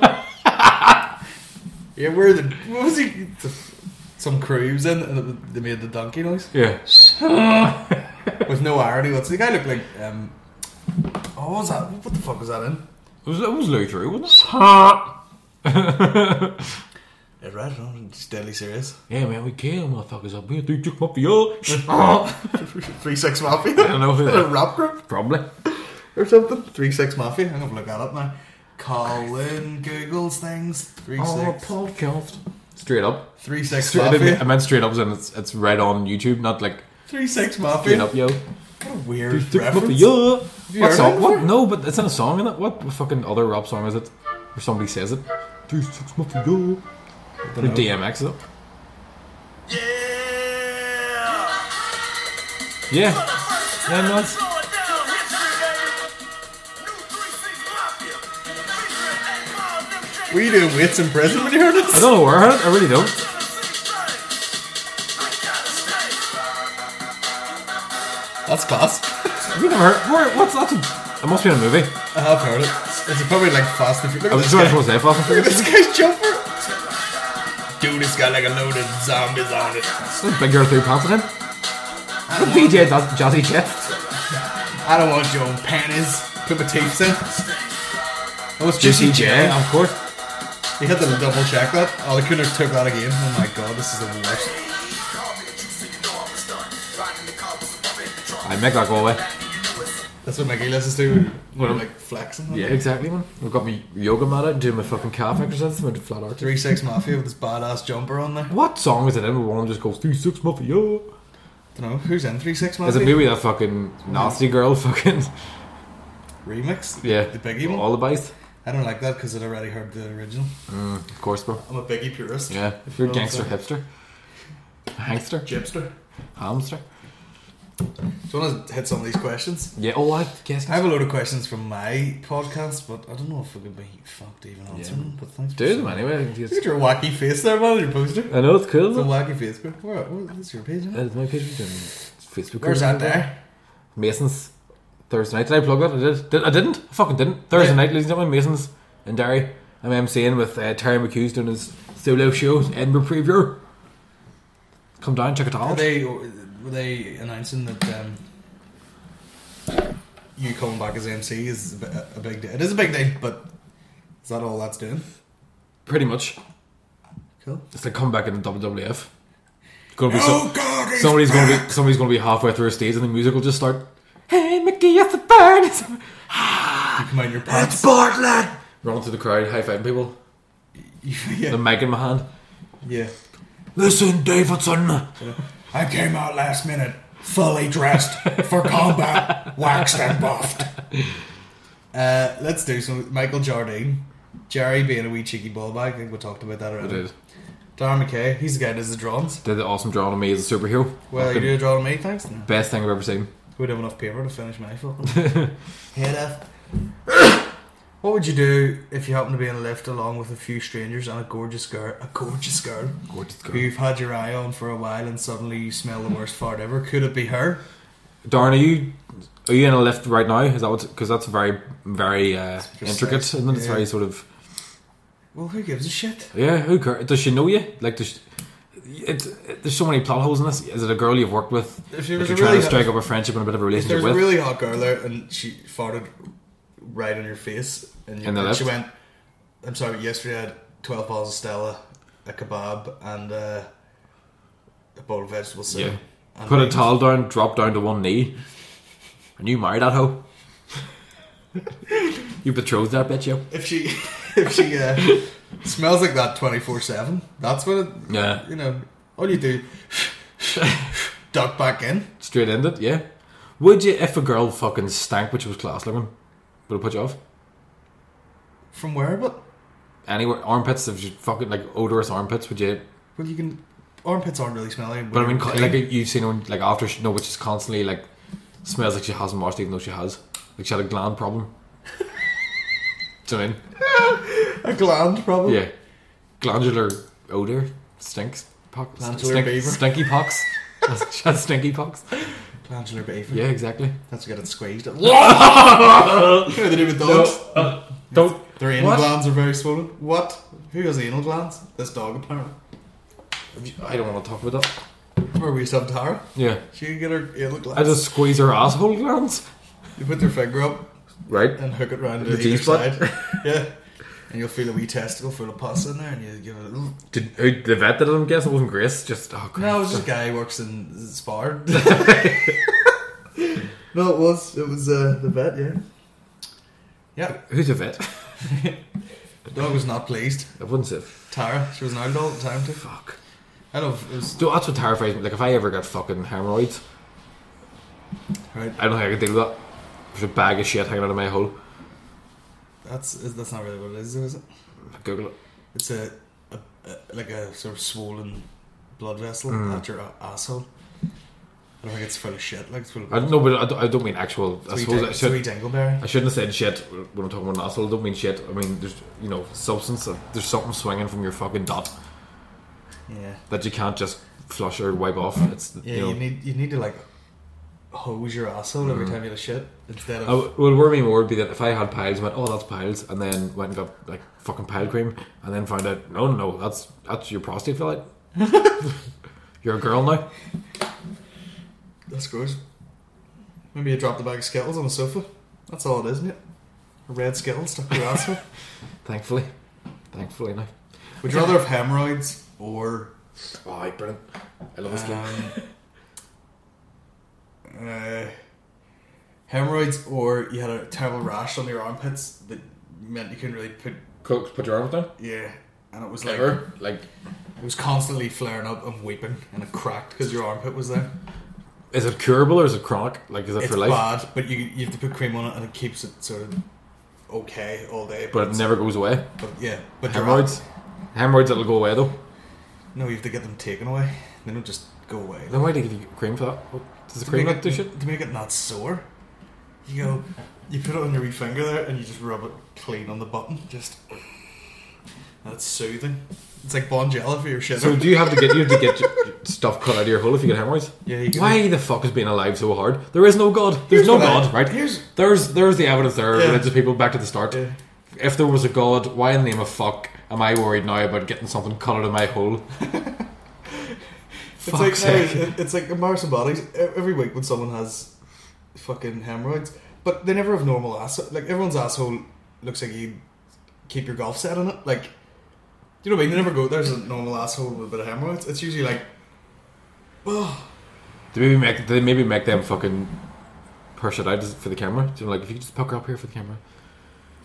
Yeah, where the, what was he? Some crew he was in and they made the donkey noise. Yeah. With no irony. What's the guy look like? Um, oh, what was that? What the fuck was that in? It was, it was Louis Theroux, wasn't it? Yeah, right, no, just deadly serious. Yeah, man, we kill motherfuckers up here. Three Six Mafia. Three Six Mafia? I don't know who A that rap group Probably. or something? Three Six Mafia? I'm gonna look that up now. Colin Googles things. Three Oh, Six. podcast. Straight up. Three Six Straight, I, didn't- I Mafia. meant straight up as in it's, it's right on YouTube, not like Three Six straight Mafia. up, yo. What a weird Three Six reference. Mafia. you What heard song? that What? before? No, but it's in a song, isn't it? What fucking other rap song is it? Where somebody says it? Three Six Mafia. Dunno. The D M X is it? Yeah. Yeah. Yeah, no, it's, Were you doing weights in prison when you heard this? I don't know where I heard it. I really don't. That's class. Have you never heard? Where, what's that? It must be in a movie. I have heard it. It's probably like Fast and Furious. I Look was at just this supposed guy. to say Fast and Look at Furious. this guy's jumper. Dude, it's got like a load of zombies on it. There's Big Girl Three Pants in. What D J does Jazzy Jeff? I don't want your own panties. Put my teeth in. Oh, it's Juicy Juicy J, J. of course. He had to double check that. Oh, they couldn't have took that again. Oh my god, this is the worst. I make that go away. That's what Mickey listens to when we're like flexing. Yeah, exactly, man. I've got me yoga mat out and doing my fucking calf exercises with flat arch. Three Six Mafia with this badass jumper on there. What song is it in where one of them just goes Three Six Mafia? Don't know who's in Three Six Mafia. Is it maybe that fucking nasty girl fucking remix? yeah? The Biggie one. All the bites. I don't like that because I'd already heard the original. Mm, of course, bro. I'm a Biggie purist. Yeah, if you're a Oh, gangster sorry. hipster, hangster, Gypster. hamster. Do you want to hit some of these questions? Yeah. Oh, I guess. I have a load of questions from my podcast, but I don't know if we could be fucked even answering them. But thanks for Do them sharing. anyway. I think Look it's- at your wacky face there, man, on your poster. I know it's cool. It's a though. wacky face. Where, where, where's your page? Isn't it? It's my page. We're doing Facebook. Where's group. that there? Masons. Thursday night. Did I plug that? I did. did I didn't. I fucking didn't. Thursday Yeah. night, ladies and gentlemen. Masons in Derry. I'm emceeing with uh, Terry McHugh's doing his solo show, Edinburgh preview. Come down, check it Are out. they, were they announcing that um, you coming back as M C is a, bi- a big day? It is a big day, but is that all that's doing? Pretty much. Cool. It's like come back in the W W F. It's gonna be Oh, so, God, he's somebody's gonna be somebody's gonna be halfway through a stage and the music will just start. Hey Mickey, it's the bird. come out in your pants. It's Bartlett! Running through the crowd, high-fiving people. Yeah. The mic in my hand. Yeah. Listen, Davidson. I came out last minute, fully dressed for combat, waxed and buffed. Uh, let's do some Michael Jardine. Jerry being a wee cheeky ball bag. I think we talked about that I already. did. Darren McKay, he's the guy that does the drawings. Did the awesome drawing of me as a superhero. Well, you Fucking do a drawing of me, thanks. best thing I've ever seen. Would have enough paper to finish my fucking head off. What would you do if you happen to be in a lift along with a few strangers and a gorgeous girl, a gorgeous girl, Gorgeous girl. who you've had your eye on for a while, and suddenly you smell the worst fart ever? Could it be her? Darren, are you are you in a lift right now? Is that what? Because that's very very uh, Precise. intricate, isn't it? It's Yeah. very sort of. Well, who gives a shit? Yeah, who cares? Does she know you? Like, does it, it, there's so many plot holes in this. Is it a girl you've worked with? If she If was you're a trying really to strike up a friendship and a bit of a If relationship there's with. a really hot girl there and she farted right on your face, and, you, In the and lift? she went, I'm sorry, yesterday I had twelve balls of Stella, a kebab, and uh, a bowl of vegetable soup. Yeah. And Put a wings." towel down, drop down to one knee, and you married that hoe. You betrothed that bitch, yo. If she, if she uh, smells like that twenty-four seven, that's what it, Yeah. you know, all you do, duck back in. Straight in it, yeah. Would you, if a girl fucking stank, which was class looking, would it put you off? From where, but? Anywhere, armpits, if you fucking like odorous armpits, would you? Well, you can, armpits aren't really smelly. But I mean, Clean. like you've seen her, like after she, no, which is constantly like smells like she hasn't washed, even though she has. Like she had a gland problem. Do you know what I a gland, probably. mean? Yeah, glandular odor stinks. Pox, Glandular stink, beaver. stinky pox. She has stinky pox. Glandular beaver. Yeah, exactly. That's to get it squeezed. What do they do with dogs? Uh, don't. Their anal What? glands are very swollen. What? Who has anal glands? This dog, apparently. I don't want to talk about that. Where we used to have Tara. Yeah, She could get her anal glands. I just squeeze her asshole glands. You put their finger up Right. and hook it round The to either G-spot. side. Yeah. And you'll feel a wee testicle full of pus in there, and you give it a... Did who, the vet did it? I'm guessing it wasn't Grace. Just oh, Christ. No, it was just a guy who works in Spar. No, it was. It was uh, the vet, yeah. Yeah. Who's a vet? The dog was not pleased. I wouldn't say. Tara, she was an old all the time too. Fuck. I know it was... So that's what terrifies me. Like if I ever get fucking hemorrhoids, Right. I don't think I could deal with that. There's a bag of shit hanging out of my hole. That's that's not really what it is, is it? Google it. It's a, a, a like a sort of swollen blood vessel Mm. at your a- asshole. I don't think it's full of shit. Like it's full of. I don't know, but I don't, I don't mean actual. I It's a wee suppose ding- I it's a wee should. dingleberry. I shouldn't have said shit when I'm talking about an asshole. I don't mean shit. I mean there's you know substance. There's something swinging from your fucking dot Yeah. that you can't just flush or wipe off. It's Yeah. you know. You need you need to like hose your asshole every Mm. time you have a shit instead of. I w- well, worry me more would be that if I had piles, and went, oh, that's piles, and then went and got like fucking pile cream, and then found out, no, no, no, that's that's your prostate fell out. You're a girl now. That's gross. Maybe you dropped a bag of Skittles on the sofa. That's all it is, isn't it? A red Skittle stuck to your asshole. Thankfully, thankfully now. Would you rather have hemorrhoids or Oh, right, brilliant. I love this game. um, uh, hemorrhoids, or you had a terrible rash on your armpits that meant you couldn't really put Cook, put your arm down. yeah, and it was like Ever like it was constantly flaring up and weeping, and it cracked because your armpit was there. is it curable or is it chronic? Like is it It's for life? bad, but you you have to put cream on it, and it keeps it sort of okay all day. But it it's- never goes away. But yeah, but your Hemorrhoids, hemorrhoids that'll go away though. No, you have to get them taken away. They don't just go away. Then why do you give you cream for that? What, does the To cream make not it, do shit? to make it not sore. You go, you put it on your wee finger there, and you just rub it clean on the button. Just that's soothing. It's like Bonjela for your shit. So do you have to get you have to get stuff cut out of your hole if you get hemorrhoids? Yeah, you can- Why the fuck is being alive so hard? There is no God. There's Here's no what I- God, right? here's- there's there's the evidence there. Yeah. Religious people back to the start. Yeah. If there was a God, why in the name of fuck am I worried now about getting something cut out of my hole? It's like Fuck's no, sake. it- it's like embarrassing bodies. E- Every week when someone has fucking hemorrhoids, but they never have normal ass. Like everyone's asshole looks like you keep your golf set in it. Like, you know what I mean? They never go. There's a normal asshole with a bit of hemorrhoids. It's usually like, oh, They maybe make they maybe make them fucking push it out for the camera. Do you know, like if you could just pucker up here for the camera,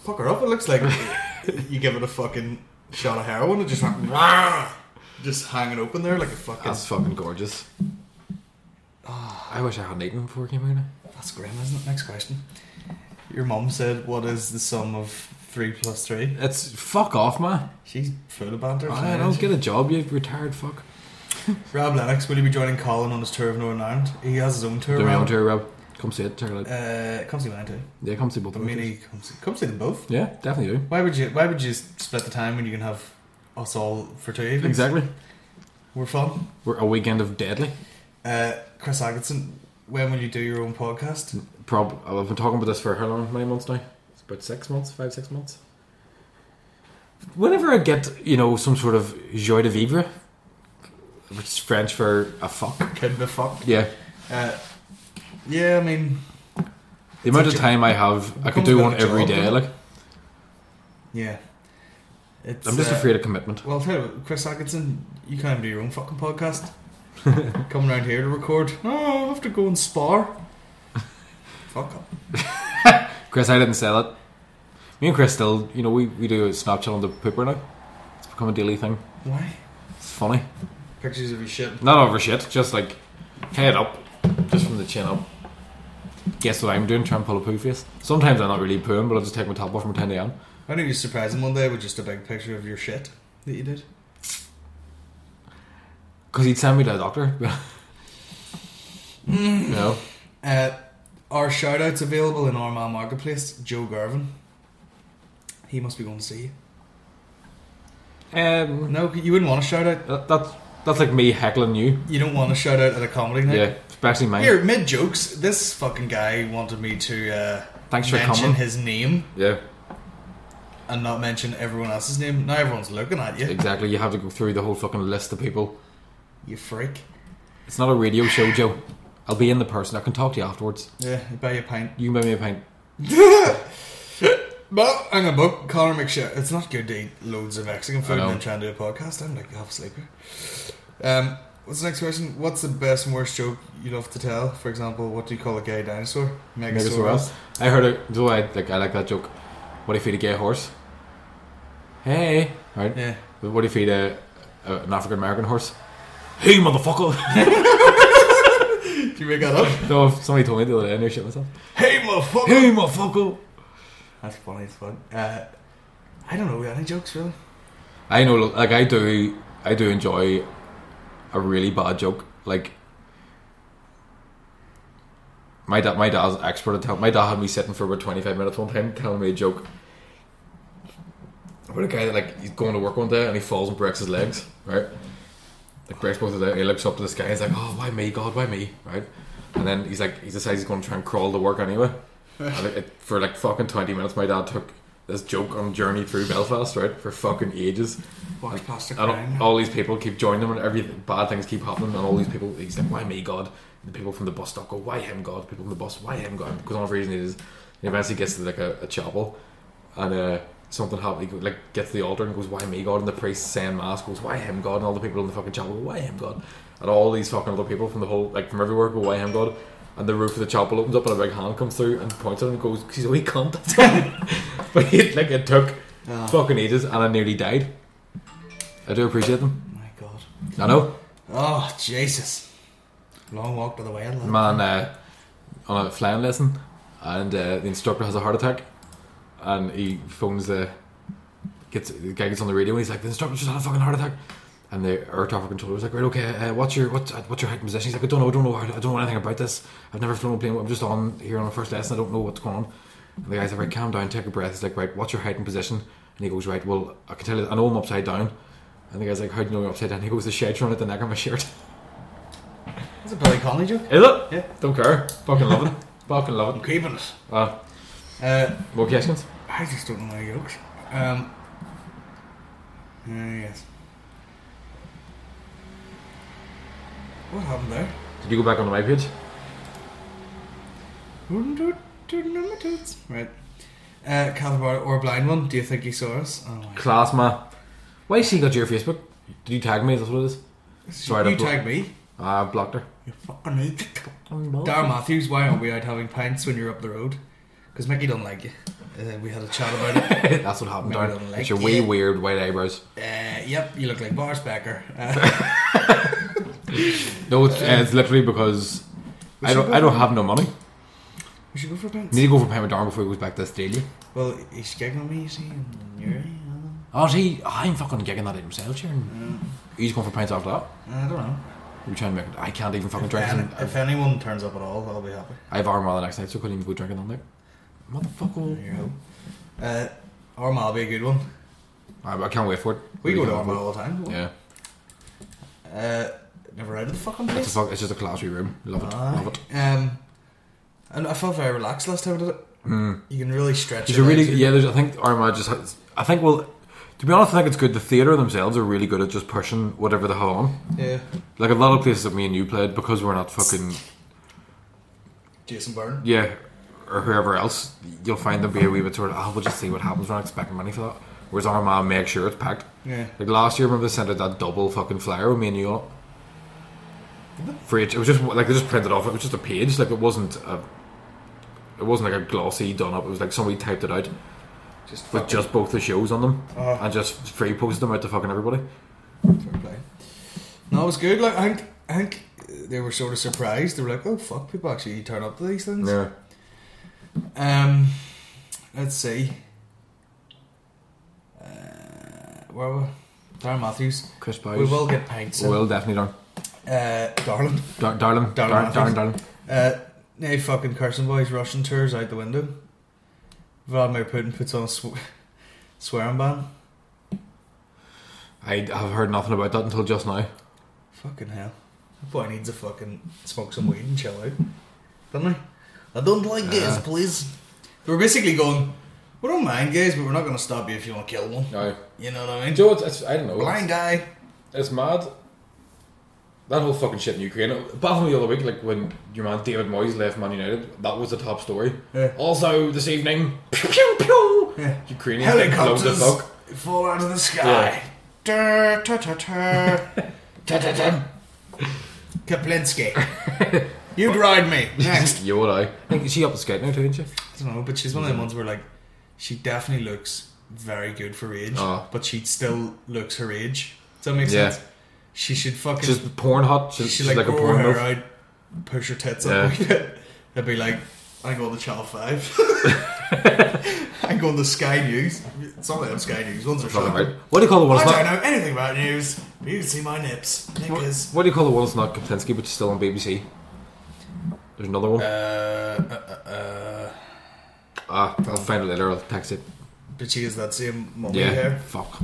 Fuck her up. It looks like you give it a fucking shot of heroin and just went, Wah! Just hanging open there like a fucking. That's fucking gorgeous. Oh, I wish I hadn't eaten before I came here. That's grim, isn't it? Next question. Your mum said, "What is the sum of three plus three?" It's fuck off, man. She's full of banter. I don't get a job, you retired fuck. Rob Lennox, will he be joining Colin on his tour of Northern Ireland? He has his own tour. Do my own Rob. tour, Rob. Come see it, check it out. Uh, come see mine too. Yeah, come see both I of mean, them. he come see, come see them both. Yeah, definitely do. Why would you? Why would you split the time when you can have us all for two evenings? Exactly. We're fun. We're a weekend of deadly. Uh, Chris Atkinson, when will you do your own podcast? Prob- I've been talking about this for how long? Many months now? It's about six months, five, six months. Whenever I get, you know, some sort of joie de vivre, which is French for a fuck. Kid the fuck. Yeah. Uh, yeah, I mean, The amount of a jo- time I have, I could becomes do a one bit of a every job, day. doesn't Like, it? yeah. It's, I'm just uh, afraid of commitment. Well, I'll tell you what, Chris Atkinson, you can't even do your own fucking podcast. Coming around here to record. No, I'll have to go and spar. Fuck up. Chris, I didn't say that. Me and Chris still, you know, we, we do a Snapchat on the pooper now. It's become a daily thing. Why? It's funny. Pictures of your shit. Not over shit, just like head up, just from the chin up. Guess what I'm doing? Try and pull a poo face. Sometimes I'm not really pooing, but I'll just take my top off from ten a.m. I think you surprised him one day with just a big picture of your shit that you did. Because he'd send me to a doctor. You know? Uh, our shout outs available in Armagh Marketplace. Joe Garvin. He must be going to see you. Um, No, you wouldn't want a shout out. that, that's, that's like me heckling you. You don't want a shout out at a comedy night. Yeah, especially mine. Here, mid jokes, this fucking guy wanted me to uh, Thanks for mention coming. his name Yeah, and not mention everyone else's name. Now everyone's looking at you. exactly. You have to go through the whole fucking list of people. You freak. It's not a radio show, Joe. I'll be in the person. I can talk to you afterwards. Yeah, I buy you a pint. You can buy me a pint. But I'm a book, Conor McShare. It's not good to eat loads of Mexican food I know. and then try and do a podcast. I'm like half asleep here. Um, what's the next question? What's the best and worst joke you love to tell? For example, what do you call a gay dinosaur? Megasaurus. I heard it. Do I like? I like that joke. What if you feed a gay horse? Hey, right? Yeah. But what if you feed a, a an African American horse? Hey, motherfucker! Did you make that up? No, somebody told me the other day. I knew shit myself. Hey, motherfucker! Hey, motherfucker! That's funny as fuck. Uh, I don't know any jokes really. I know, like I do. I do enjoy a really bad joke. Like my dad, my dad's expert at telling. My dad had me sitting for about twenty-five minutes one time telling me a joke about a guy that like he's going to work one day and he falls and breaks his legs. Right, like breaks both his legs. He looks up to the sky. He's like, "Oh, why me, God? Why me?" Right, and then he's like, he decides he's going to try and crawl to work anyway. And it, it, for like fucking twenty minutes, my dad took this joke on journey through Belfast, right, for fucking ages. Watch past the And crime. all, all these people keep joining him, and every bad things keep happening. And all these people, he's like, "Why me, God?" And the people from the bus stop go, "Why him, God?" People from the bus, "Why him, God?" Because all the reason is, he eventually gets to like a, a chapel, and uh, something happens. He go, like gets to the altar and goes, "Why me, God?" And the priest saying mass goes, "Why him, God?" And all the people in the fucking chapel go, "Why him, God?" And all these fucking other people from the whole, like from everywhere, go, "Why him, God?" And the roof of the chapel opens up and a big hand comes through and points at him and goes, "He's a wee cunt." But he, like it took Oh. fucking ages and I nearly died. I do appreciate them. My God. I know. Oh Jesus. Long walk by the way. Man uh, on a flying lesson and uh, the instructor has a heart attack and he phones the gets the guy gets on the radio and he's like, "The instructor just had a fucking heart attack." And the air traffic controller was like, "Right, okay, uh, what's your what's, uh, what's your height and position?" He's like, "I don't know, I don't know, I don't know anything about this. I've never flown a plane. I'm just on here on a first lesson. I don't know what's going on." And the guy's like, "Right, calm down, take a breath." He's like, "Right, what's your height and position?" And he goes, "Right, well, I can tell you, I know I'm upside down." And the guy's like, "How do you know you're upside down?" He goes, "The shades run at the neck of my shirt." That's a Billy Connolly joke. Is it? Yeah. Don't care. Fucking love it. Fucking love I'm it. keeping it. Uh, Uh, more questions? I just don't know my jokes. Um. Uh, yes. What happened there? Did you go back onto my page? Right. Uh, Calabar or blind one? Do you think he saw us? Oh my Class, man. Why she got your Facebook? Did you tag me? Is that what it is? Sorry, you I blo- tagged me. I blocked her. You fucking idiot. Darren Matthews, why aren't we out having pints when you're up the road? Because Mickey don't like you. Uh, we had a chat about it. That's what happened, Maybe Darren. don't like It's your wee it. weird white eyebrows. Uh, yep, you look like Boris Becker. Uh, No, it's, uh, it's literally because We I should don't go I don't for- have no money. we should go for pints. Need to go for payment Darren before he goes back to Australia. Well, he's gigging on me, you see, and you're. Uh, Oh, see, I'm fucking gigging that himself, Sharon. He's going for pints after that. I don't know. We're trying to make it. I can't even fucking If, drink. any, and if anyone turns up at all, I'll be happy. I have Armagh the next night, so I couldn't even go drinking on there. Motherfucker. Here you go. Uh, Armagh will be a good one. I, I can't wait for it. We Really go to can't Armagh wait. all the time. Don't we? Yeah. Uh, never out of the fucking It's, a place. fuck, it's just a classy room. Love it. Aye. Love it. Um, and I felt very relaxed last time I did it. Mm. You can really stretch There's it a really, out. yeah, there's, I think Armagh just has, I think, well, to be honest, I think it's good. The theatre themselves are really good at just pushing whatever they have on. Yeah. Like a lot of places that me and you played, because we're not fucking, Jason Byrne. yeah, or whoever else, you'll find them be a wee bit sort of, oh, we'll just see what happens. We're not expecting money for that. Whereas Armagh make sure it's packed. Yeah. Like last year, remember they sent out that double fucking flyer with me and you on it? For each, it was just like they just printed off. It was just a page. Like it wasn't a, it wasn't like a glossy done up. It was like somebody typed it out Just with fucking just both the shows on them Uh. and just free posted them out to fucking everybody. fair play. No, it was good. Like I think, I think they were sort of surprised. They were like, "Oh fuck, people actually turn up to these things." Yeah, Um, let's see. Uh, where were we? Darren Matthews. Chris Bowes. We will get pints. in. Will definitely done. Uh, Darlin. Dar- darling, Darren Dar- Matthews. darling, darling. Uh, nay, fucking Carson Boys Russian tours out the window. Vladimir Putin puts on a sw- swearing ban. I have heard nothing about that until just now. Fucking hell. That boy needs to fucking smoke some weed and chill out. Doesn't he? I don't like gays, please. They were basically going, we don't mind gays, but we're not going to stop you if you want to kill one. No, You know what I mean? Joe, it's, it's I don't know. Blind guy. It's, it's mad. That whole fucking shit in Ukraine. Apart from the other week, like when your man David Moyes left Man United, that was the top story. Yeah. Also, this evening, pew pew pew, Yeah. Ukrainians get blown the Helicopters fuck. fall out of the sky. Dur, tur, tur, tur. Tur, tur, tur. Kaplinsky. You'd ride me. Next. You would I? I think is she up the skate now too, isn't she? I don't know, but she's one of them ones where like she definitely looks very good for age, Oh. but she still looks her age. Does that make Yeah. sense? She should fucking. She's porn hot. She's, she she's like, like, a grow porn her move. out, push her tits Yeah. up. It'd be like, I'm going to Channel Five. I'm going to Sky News. Some of them Sky News ones are Fucking shocking. right. What do you call the one I that's don't not? know anything about news. But you can see my nips. Nickers. What do you call the one that's not Kaplinsky but still on B B C? There's another one. Uh, uh, uh, uh, ah, I'll find it later. I'll text it. but she has that same mummy Yeah. hair. Fuck.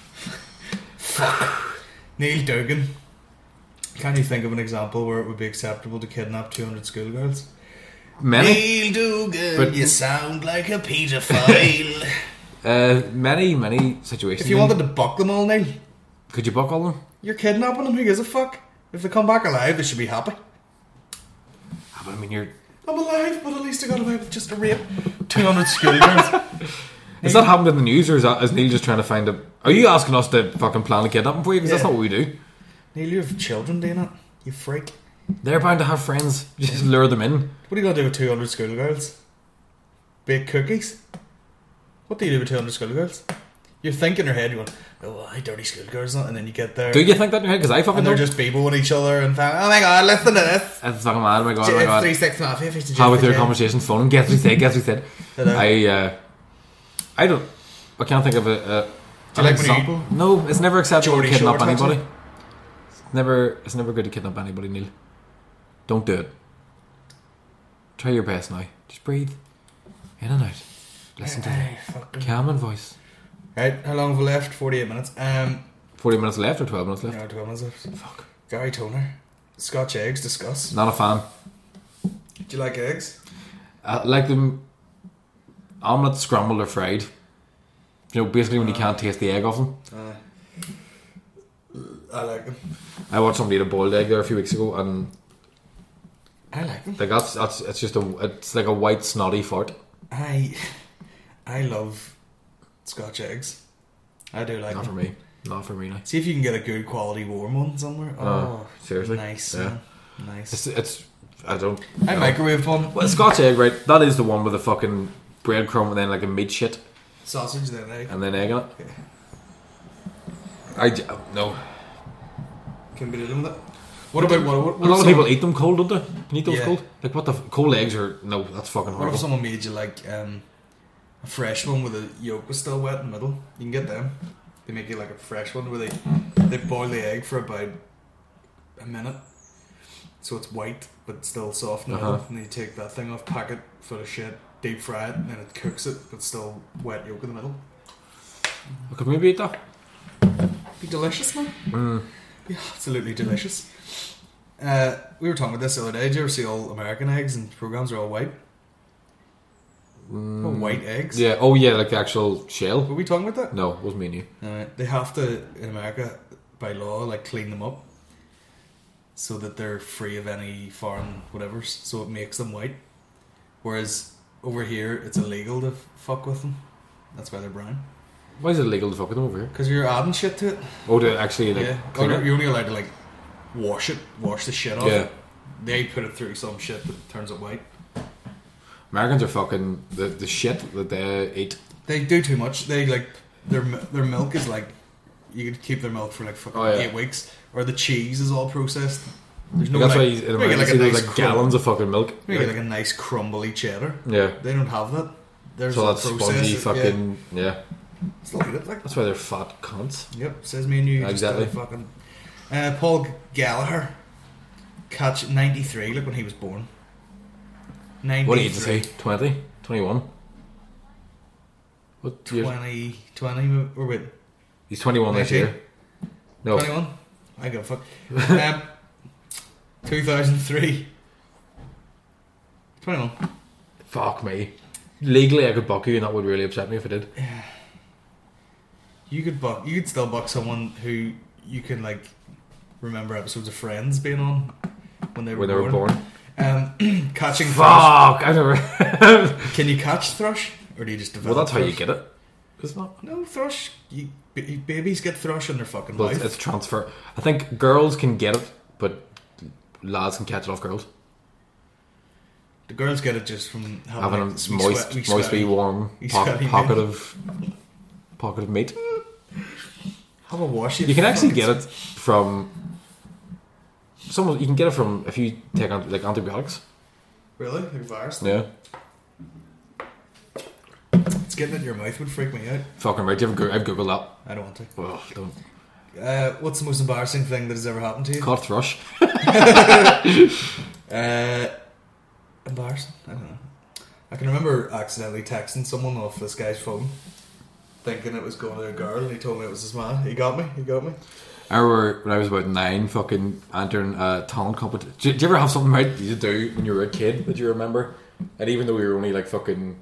Neil Duggan. Can you think of an example where it would be acceptable to kidnap two hundred schoolgirls? Many. Neil Duggan, But- you sound like a paedophile. Uh, many, many situations. If you wanted to buck them all, Neil, could you buck all them? you're kidnapping them. Who gives a fuck? If they come back alive, they should be happy. Ah, but I mean, you're. I'm alive, but at least I got away with just a rape. two hundred schoolgirls. Has that happened in the news, or is, that, is Neil just trying to find a? Are you asking us to fucking plan a kidnapping for you? Because that's Yeah. not what we do. Neil, you have children doing it. You freak. They're bound to have friends. Just lure them in. What are you going to do with two hundred schoolgirls? Bake cookies? What do you do with two hundred schoolgirls? You think in your head, you go, oh, I dirty schoolgirls, and then you get there. Do you think that in your head? Because I fucking And they're don't. just people with each other and found, oh my god, listen to this. That's fucking mad. Oh my god. Oh my god. three six Mafia, fifty How with your conversation phone? Guess what he said? Guess what he said? Hello. I. Uh, I don't. I can't think of a. a Do you an like when you- example. No, it's never acceptable to Geordie kidnap Shore anybody. tattoo? It's never. It's never good to kidnap anybody, Neil. Don't do it. Try your best now. Just breathe in and out. Listen to Aye, the fucking- calming voice. Right, how long have we left? forty-eight minutes. Um, Forty minutes left or twelve minutes left? no, twelve minutes left. Fuck. Gary Toner. Scotch eggs, discuss. Not a fan. Do you like eggs? I like them omelette, scrambled or fried. You know, basically when you can't taste the egg off them. Uh, I like them. I watched somebody eat a boiled egg there a few weeks ago, and I like them. like that's that's it's just a it's like a white snotty fart. I, I love Scotch eggs. I do like Not for them. me. Not for me. Now. See if you can get a good quality warm one somewhere. Oh, Oh, seriously? Nice, Yeah. man. Nice. It's it's I don't. I microwaved one. Well, Scotch egg, right? That is the one with the fucking breadcrumb and then like a meat shit Sausage, then egg. and then egg on it. I j- no. Can be dealing with it. What about what? what, A what lot if of people someone- eat them cold, don't they? Can you eat those Yeah. cold? Like what the f- cold eggs are? No, that's fucking What horrible. if someone made you like um, a fresh one with the yolk was still wet in the middle? You can get them. They make you like a fresh one where they they boil the egg for about a minute, so it's white but still soft in the Uh-huh. middle. And then you take that thing off, pack it full of shit, deep fry it, and then it cooks it, but still wet yolk in the middle. Could we maybe eat that? Be delicious, man. Mm. Be absolutely delicious. Uh, we were talking about this the other day. Did you ever see all American eggs and programs are all white? All white eggs. Yeah. Oh yeah, like the actual shell. Were we talking about that? No, it wasn't me and you. Uh, they have to, in America, by law, like clean them up so that they're free of any foreign whatevers. So it makes them white. Whereas over here, it's illegal to fuck with them. That's why they're brown. Why is it illegal to fuck with them over here? Because you're adding shit to it. Oh, to actually like Yeah. clean Or it? you're only allowed to like wash it, wash the shit off Yeah. it. They put it through some shit that turns it white. Americans are fucking the the shit that they eat. They do too much. They like their mi- their milk is like you could keep their milk for like fucking Oh, yeah. eight weeks. Or the cheese is all processed. There's no Like, that's like, why you- in you America get you see a there's nice like crumb- gallons of fucking milk. You get like a nice crumbly cheddar. Yeah. They don't have that. There's So all that's processed, spongy yeah. fucking yeah. Still eat it like. That's why they're fat cunts. Yep, says me and you. just Exactly. don't fucking. Uh, Paul Gallagher, catch ninety-three. Look when he was born. ninety-three. What age is he? twenty? twenty-one? What year? twenty, twenty, or wait, He's twenty-one this nineteen? year. No. twenty-one? I give a fuck. um, two thousand three. twenty-one. Fuck me. Legally I could buck you and that would really upset me if I did. You could buck. You could still buck someone who you can like remember episodes of Friends being on when they were When they born. were born. Um, catching thrush. Fuck! I never. Can you catch thrush, or do you just develop? Well, that's how you thrush? get it. Isn't it? No thrush. You, b- babies get thrush in their fucking But mouth. it's, it's transfer. I think girls can get it, but lads can catch it off girls. The girls get it just from having, Having a like, wee moist, sweat- wee moist, sweaty- wee warm wee po- sweaty pocket meat. of pocket of meat. Have a wash. You can actually fucking get it from. Someone you can get it from if you take on, like antibiotics. Really? Like virus? Yeah, It's getting it in your mouth would freak me out. fucking right. You have go- I've googled that. I don't want to. Well, don't Uh, what's the most embarrassing thing that has ever happened to you? caught thrush. Uh, embarrassing? I don't know. I can remember accidentally texting someone off this guy's phone, thinking it was going to a girl, and he told me it was his man. He got me. He got me. I remember when I was about nine, fucking entering a talent competition. Did, did you ever have something right you do when you were a kid that you remember? And even though we were only like fucking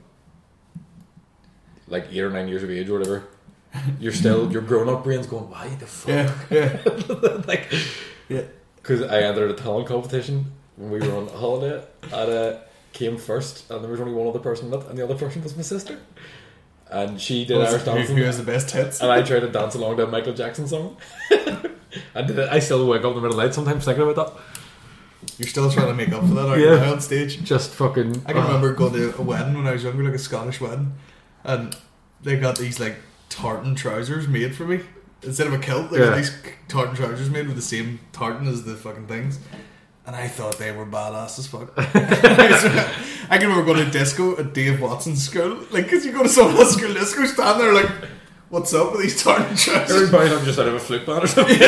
like eight or nine years of age or whatever, you're still your grown up brain's going, why the fuck? Yeah, yeah, like, yeah. because I entered a talent competition when we were on holiday and uh, came first, and there was only one other person in it, and the other person was my sister, and she did Irish Who, dancing. who has the best hits? And I tried to dance along to a Michael Jackson song. I did it. I still wake up in the middle of the night sometimes thinking about that. You're still trying to make up for that, aren't Yeah. you, now on stage? Just fucking. I can remember going to a wedding when I was younger, like a Scottish wedding, and they got these like tartan trousers made for me. Instead of a kilt, they Yeah. got these tartan trousers made with the same tartan as the fucking things. And I thought they were badass as fuck. I can remember going to disco at Dave Watson's school. Like, because you go to someone else's school disco, stand there like, what's up with these tartan trousers? Everybody I'm just out of a flute band or something.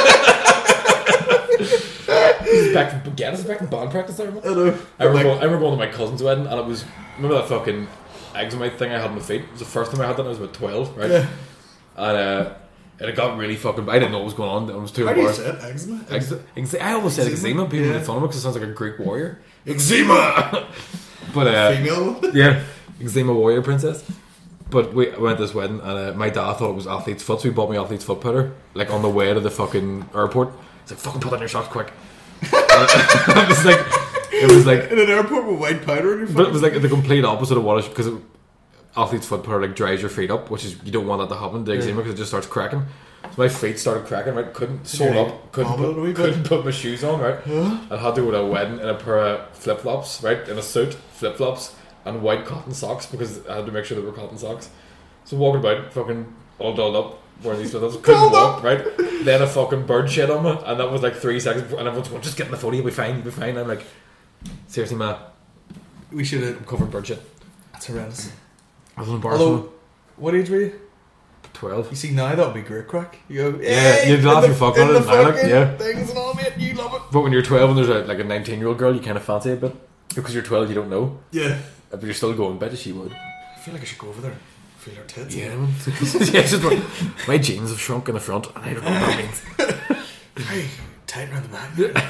back to, get us back in band practice there. I know. I remember, Like, going, I remember going to my cousin's wedding, and it was, remember that fucking eczema thing I had on my feet? It was the first time I had that. I was about twelve, right? Yeah. And uh, and it got really fucking. I didn't know what was going on. I was too How do you embarrassed. say it? Eczema? Ex- ex- I almost said Eczema? eczema. People Yeah. made fun of me because it sounds like a Greek warrior. Eczema! But uh, Female one? yeah, eczema warrior princess. But we went to this wedding, and uh, my dad thought it was athlete's foot, so he bought me athlete's foot powder, like on the way to the fucking airport. He's like, "Fucking put that in your socks quick." it was like, it was like, In an airport with white powder in your foot? but it was like the complete opposite of what it because athlete's foot powder like dries your feet up, which is you don't want that to happen to eczema because it just starts cracking. So my feet started cracking, right? Couldn't sew Yeah, up, couldn't wobble put, a wee bit. couldn't put my shoes on, right? I had to go to a wedding in a pair of flip flops, right? In a suit, flip flops, and white cotton socks because I had to make sure they were cotton socks. So walking about, fucking all dolled up, wearing these clothes, couldn't walk, right? Then a fucking bird shit on me, and that was like three seconds before, and everyone's going, just get in the photo, you'll be fine, you'll be fine. I'm like, seriously, man, We should have. I'm covered in bird shit. That's horrendous. I was embarrassed. Although, what age were you? twelve. You see, now that would be great crack. You go, Yeah, "Hey, you'd laugh in your the- fuck in on it the and I like, fucking yeah. things and all, mate. You love it. But when you're twelve and there's a, like a nineteen year old girl, you kind of fancy it a bit. Because you're twelve, you don't know. Yeah. But you're still going, bet she would. I feel like I should go over there and feel her tits. Yeah, man. Yeah, it's just like, my jeans have shrunk in the front, and I don't know what that means. Hey, tight around the back.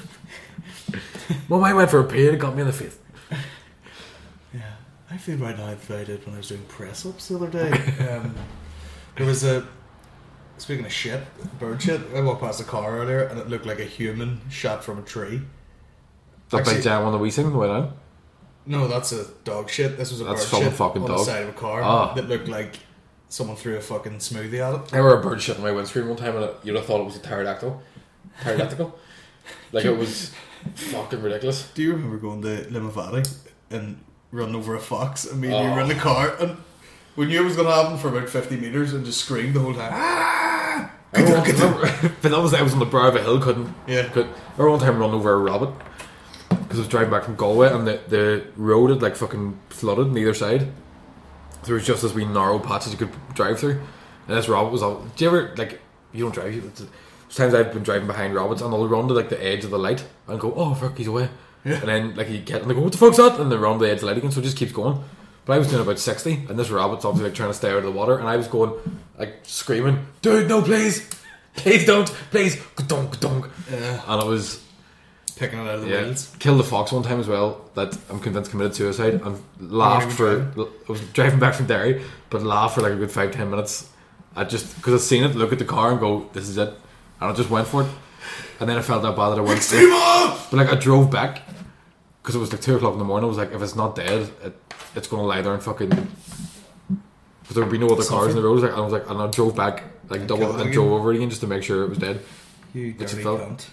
Well, I went for a period, it got me in the face. Yeah, I feel right now that I did when I was doing press ups the other day. Um, there was a. Speaking of shit, bird shit, I walked past a car earlier and it looked like a human shot from a tree. That Actually- big giant one that we sing, went on. No, that's a dog shit. This was a That's bird some shit fucking on dog. the side of a car Ah. that looked like someone threw a fucking smoothie at it. I were a bird shit on my windscreen one time, and it, you'd have thought it was a pterodactyl. Pterodactyl. Like, it was fucking ridiculous. Do you remember going to Limavady and running over a fox and me and you Oh. were in the car and we knew it was going to happen for about fifty metres and just screamed the whole time. Ah! I remember, remember- but that was I was on the brow of a hill, couldn't. Yeah. Could, I remember one time run over a rabbit because I was driving back from Galway and the, the road had like fucking flooded on either side. There was just this wee narrow patches you could drive through, and this rabbit was all. Do you ever like you don't drive? You, sometimes I've been driving behind rabbits and they'll run to like the edge of the light and go, oh fuck, he's away. Yeah. And then like you get and they go, what the fuck's that? And they run to the edge of the light again, so it just keeps going. But I was doing about sixty, and this rabbit's obviously like trying to stay out of the water, and I was going like screaming, dude, no, please, please don't, please, ka-dunk, ka-dunk. Yeah. And it was Picking it out of the yeah, wheels. killed a fox one time as well that I'm convinced committed suicide, and laughed even for. driving? I was driving back from Derry, but laughed for like a good five ten minutes. I just because I seen it, look at the car and go, this is it, and I just went for it, and then I felt that bad that I went. Extreme off! But like I drove back because it was like two o'clock in the morning. I was like, if it's not dead, it, it's gonna lie there and fucking. Because there would be no other cars in the road. Like, I was like, and I drove back like double kill it and again. drove over it again just to make sure it was dead. You Which dirty it felt. cunt.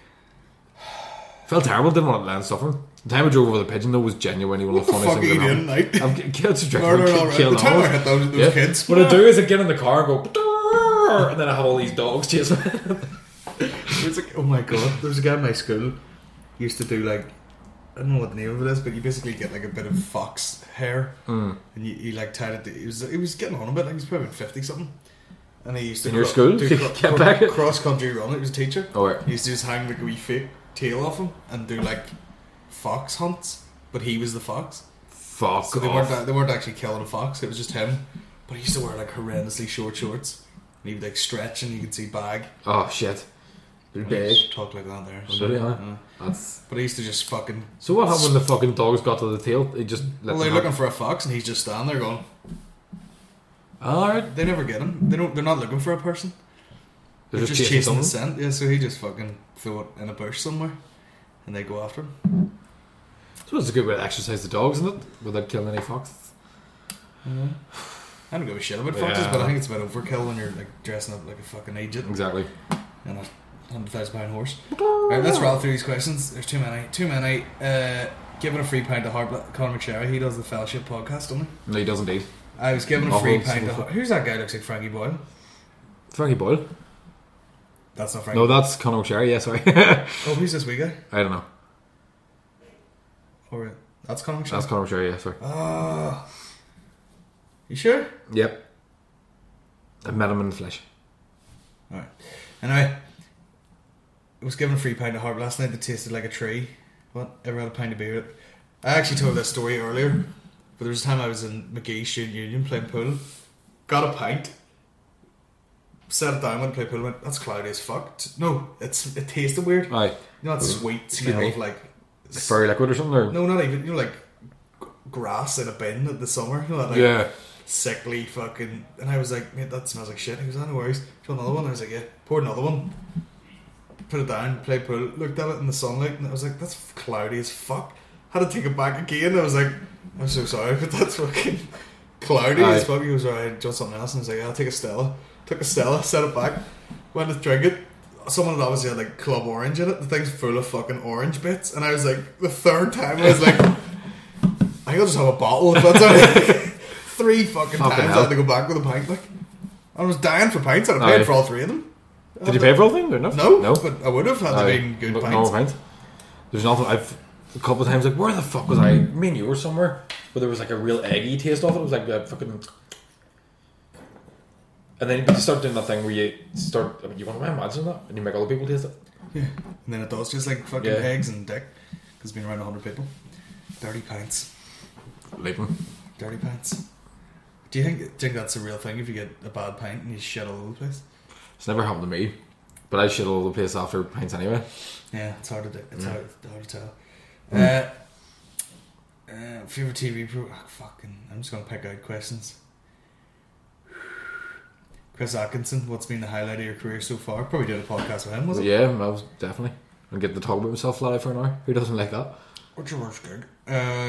Felt terrible. Didn't want to land suffering. The time I drove over the pigeon though was genuinely one of the What the funniest fuck are things you I've doing, ever mate? I've killed some Murder kill, all right. kill The time I animals. hit those, those Yeah. kids. What I do is I get in the car and go, "Brrr," and then I have all these dogs chase me. It's like, oh my god, there was a guy in my school used to do like, I don't know what the name of it is, but you basically get like a bit of fox hair Mm. and you, you like tied it to, he was, he was getting on a bit, like he was probably fifty something, and he used to In your school? do Get back. cross country run. He was a teacher. Oh, right. He used to just hang like a wee fake tail off him and do like fox hunts, but he was the fox. Fuck So they off. weren't they weren't actually killing a fox. It was just him. But he used to wear like horrendously short shorts. And he would like stretch and you could see bag. Oh shit. They're He big. used to talk like that there. Oh, did he, huh? yeah. That's. But he used to just fucking. So what happened when the fucking dogs got to the tail? They just let Well, they're them looking have- for a fox and he's just standing there going. Alright. They never get him. They don't. They're not looking for a person. They're, They're, just, just chasing, chasing the someone. scent. Yeah, so he just fucking throw it in a bush somewhere, and they go after him. So it's a good way to exercise the dogs, isn't it? Without killing any foxes. I don't give a shit about foxes, Yeah. but I think it's a bit overkill when you're like dressing up like a fucking agent Exactly. and a hundred thousand pound horse. Right, let's rattle through these questions. There's too many. Too many. Uh, giving a free pint to Hart. Conor McSherry. He does the Fellowship podcast, doesn't he? No, he does indeed. I was given a Oh, free hold- pint to hold- Hart. Who's that guy? Looks like Frankie Boyle. Frankie Boyle. That's not Frankie. No, that's Conor McSherry. Yeah, sorry. Oh, who's this wee guy? I don't know. Oh, right. That's Conor McSherry. That's Conor McSherry. Yeah, sorry. Ah. You sure? Yep. I met him in the flesh. Alright. Anyway, I was given a free pint of Hart last night that tasted like a tree. What? Ever had a pint of beer? I actually told this story earlier, but there was a time I was in McGee Student Union playing pool. Got a pint. Set it down, went to play pool, went, that's cloudy as fuck. No, it's it tasted weird. Aye. You know that sweet smell me. of like... Furry liquid or something? Or? No, not even, you know, like g- grass in a bin in the summer. You know that, like, Yeah. sickly fucking. And I was like, mate, that smells like shit. He was, oh, no worries. Do you want another one? I was like, yeah. Poured another one. Put it down, played pool, looked at it in the sunlight, and I was like, that's cloudy as fuck. Had to take it back again. I was like, I'm so sorry, but that's fucking cloudy Aye. as fuck. He was alright, do you want something else? And I was like, yeah, I'll take a Stella. Took a Stella, set it back, went to drink it. Someone had obviously had like Club Orange in it. The thing's full of fucking orange bits. And I was like, the third time, I was like, I think I'll just have a bottle if that's alright. Three fucking, Fucking times hell. I had to go back with a pint. Like, I was dying for pints. I'd have Aye. paid for all three of them. Did you pay for all things or no? No, No. but I would have had to Aye. be good No- pints. No pints. There's nothing. I've a couple of times like, where the fuck was I? Me and you were somewhere, but there was like a real eggy taste of it. It was like a fucking. And then you start doing that thing where you start. I mean, you want to imagine that, and you make other people taste it. Yeah. And then it does just like fucking Yeah. eggs and dick. Because it's been around a hundred people. Dirty pints. Leaping. Dirty pints. Do you think, do you think that's a real thing if you get a bad pint and you shit all over the place? It's never happened to me, but I shit all over the place after pints anyway. Yeah, it's hard to do. It's Mm. hard, hard to tell. Uh, uh, favorite T V pro? Oh, fucking, I'm just gonna pick out questions. Chris Atkinson, what's been the highlight of your career so far? Probably did a podcast with him, was it? Yeah, I was definitely. And get to talk about myself flat out for an hour. Who doesn't like that? What's your worst gig? Uh,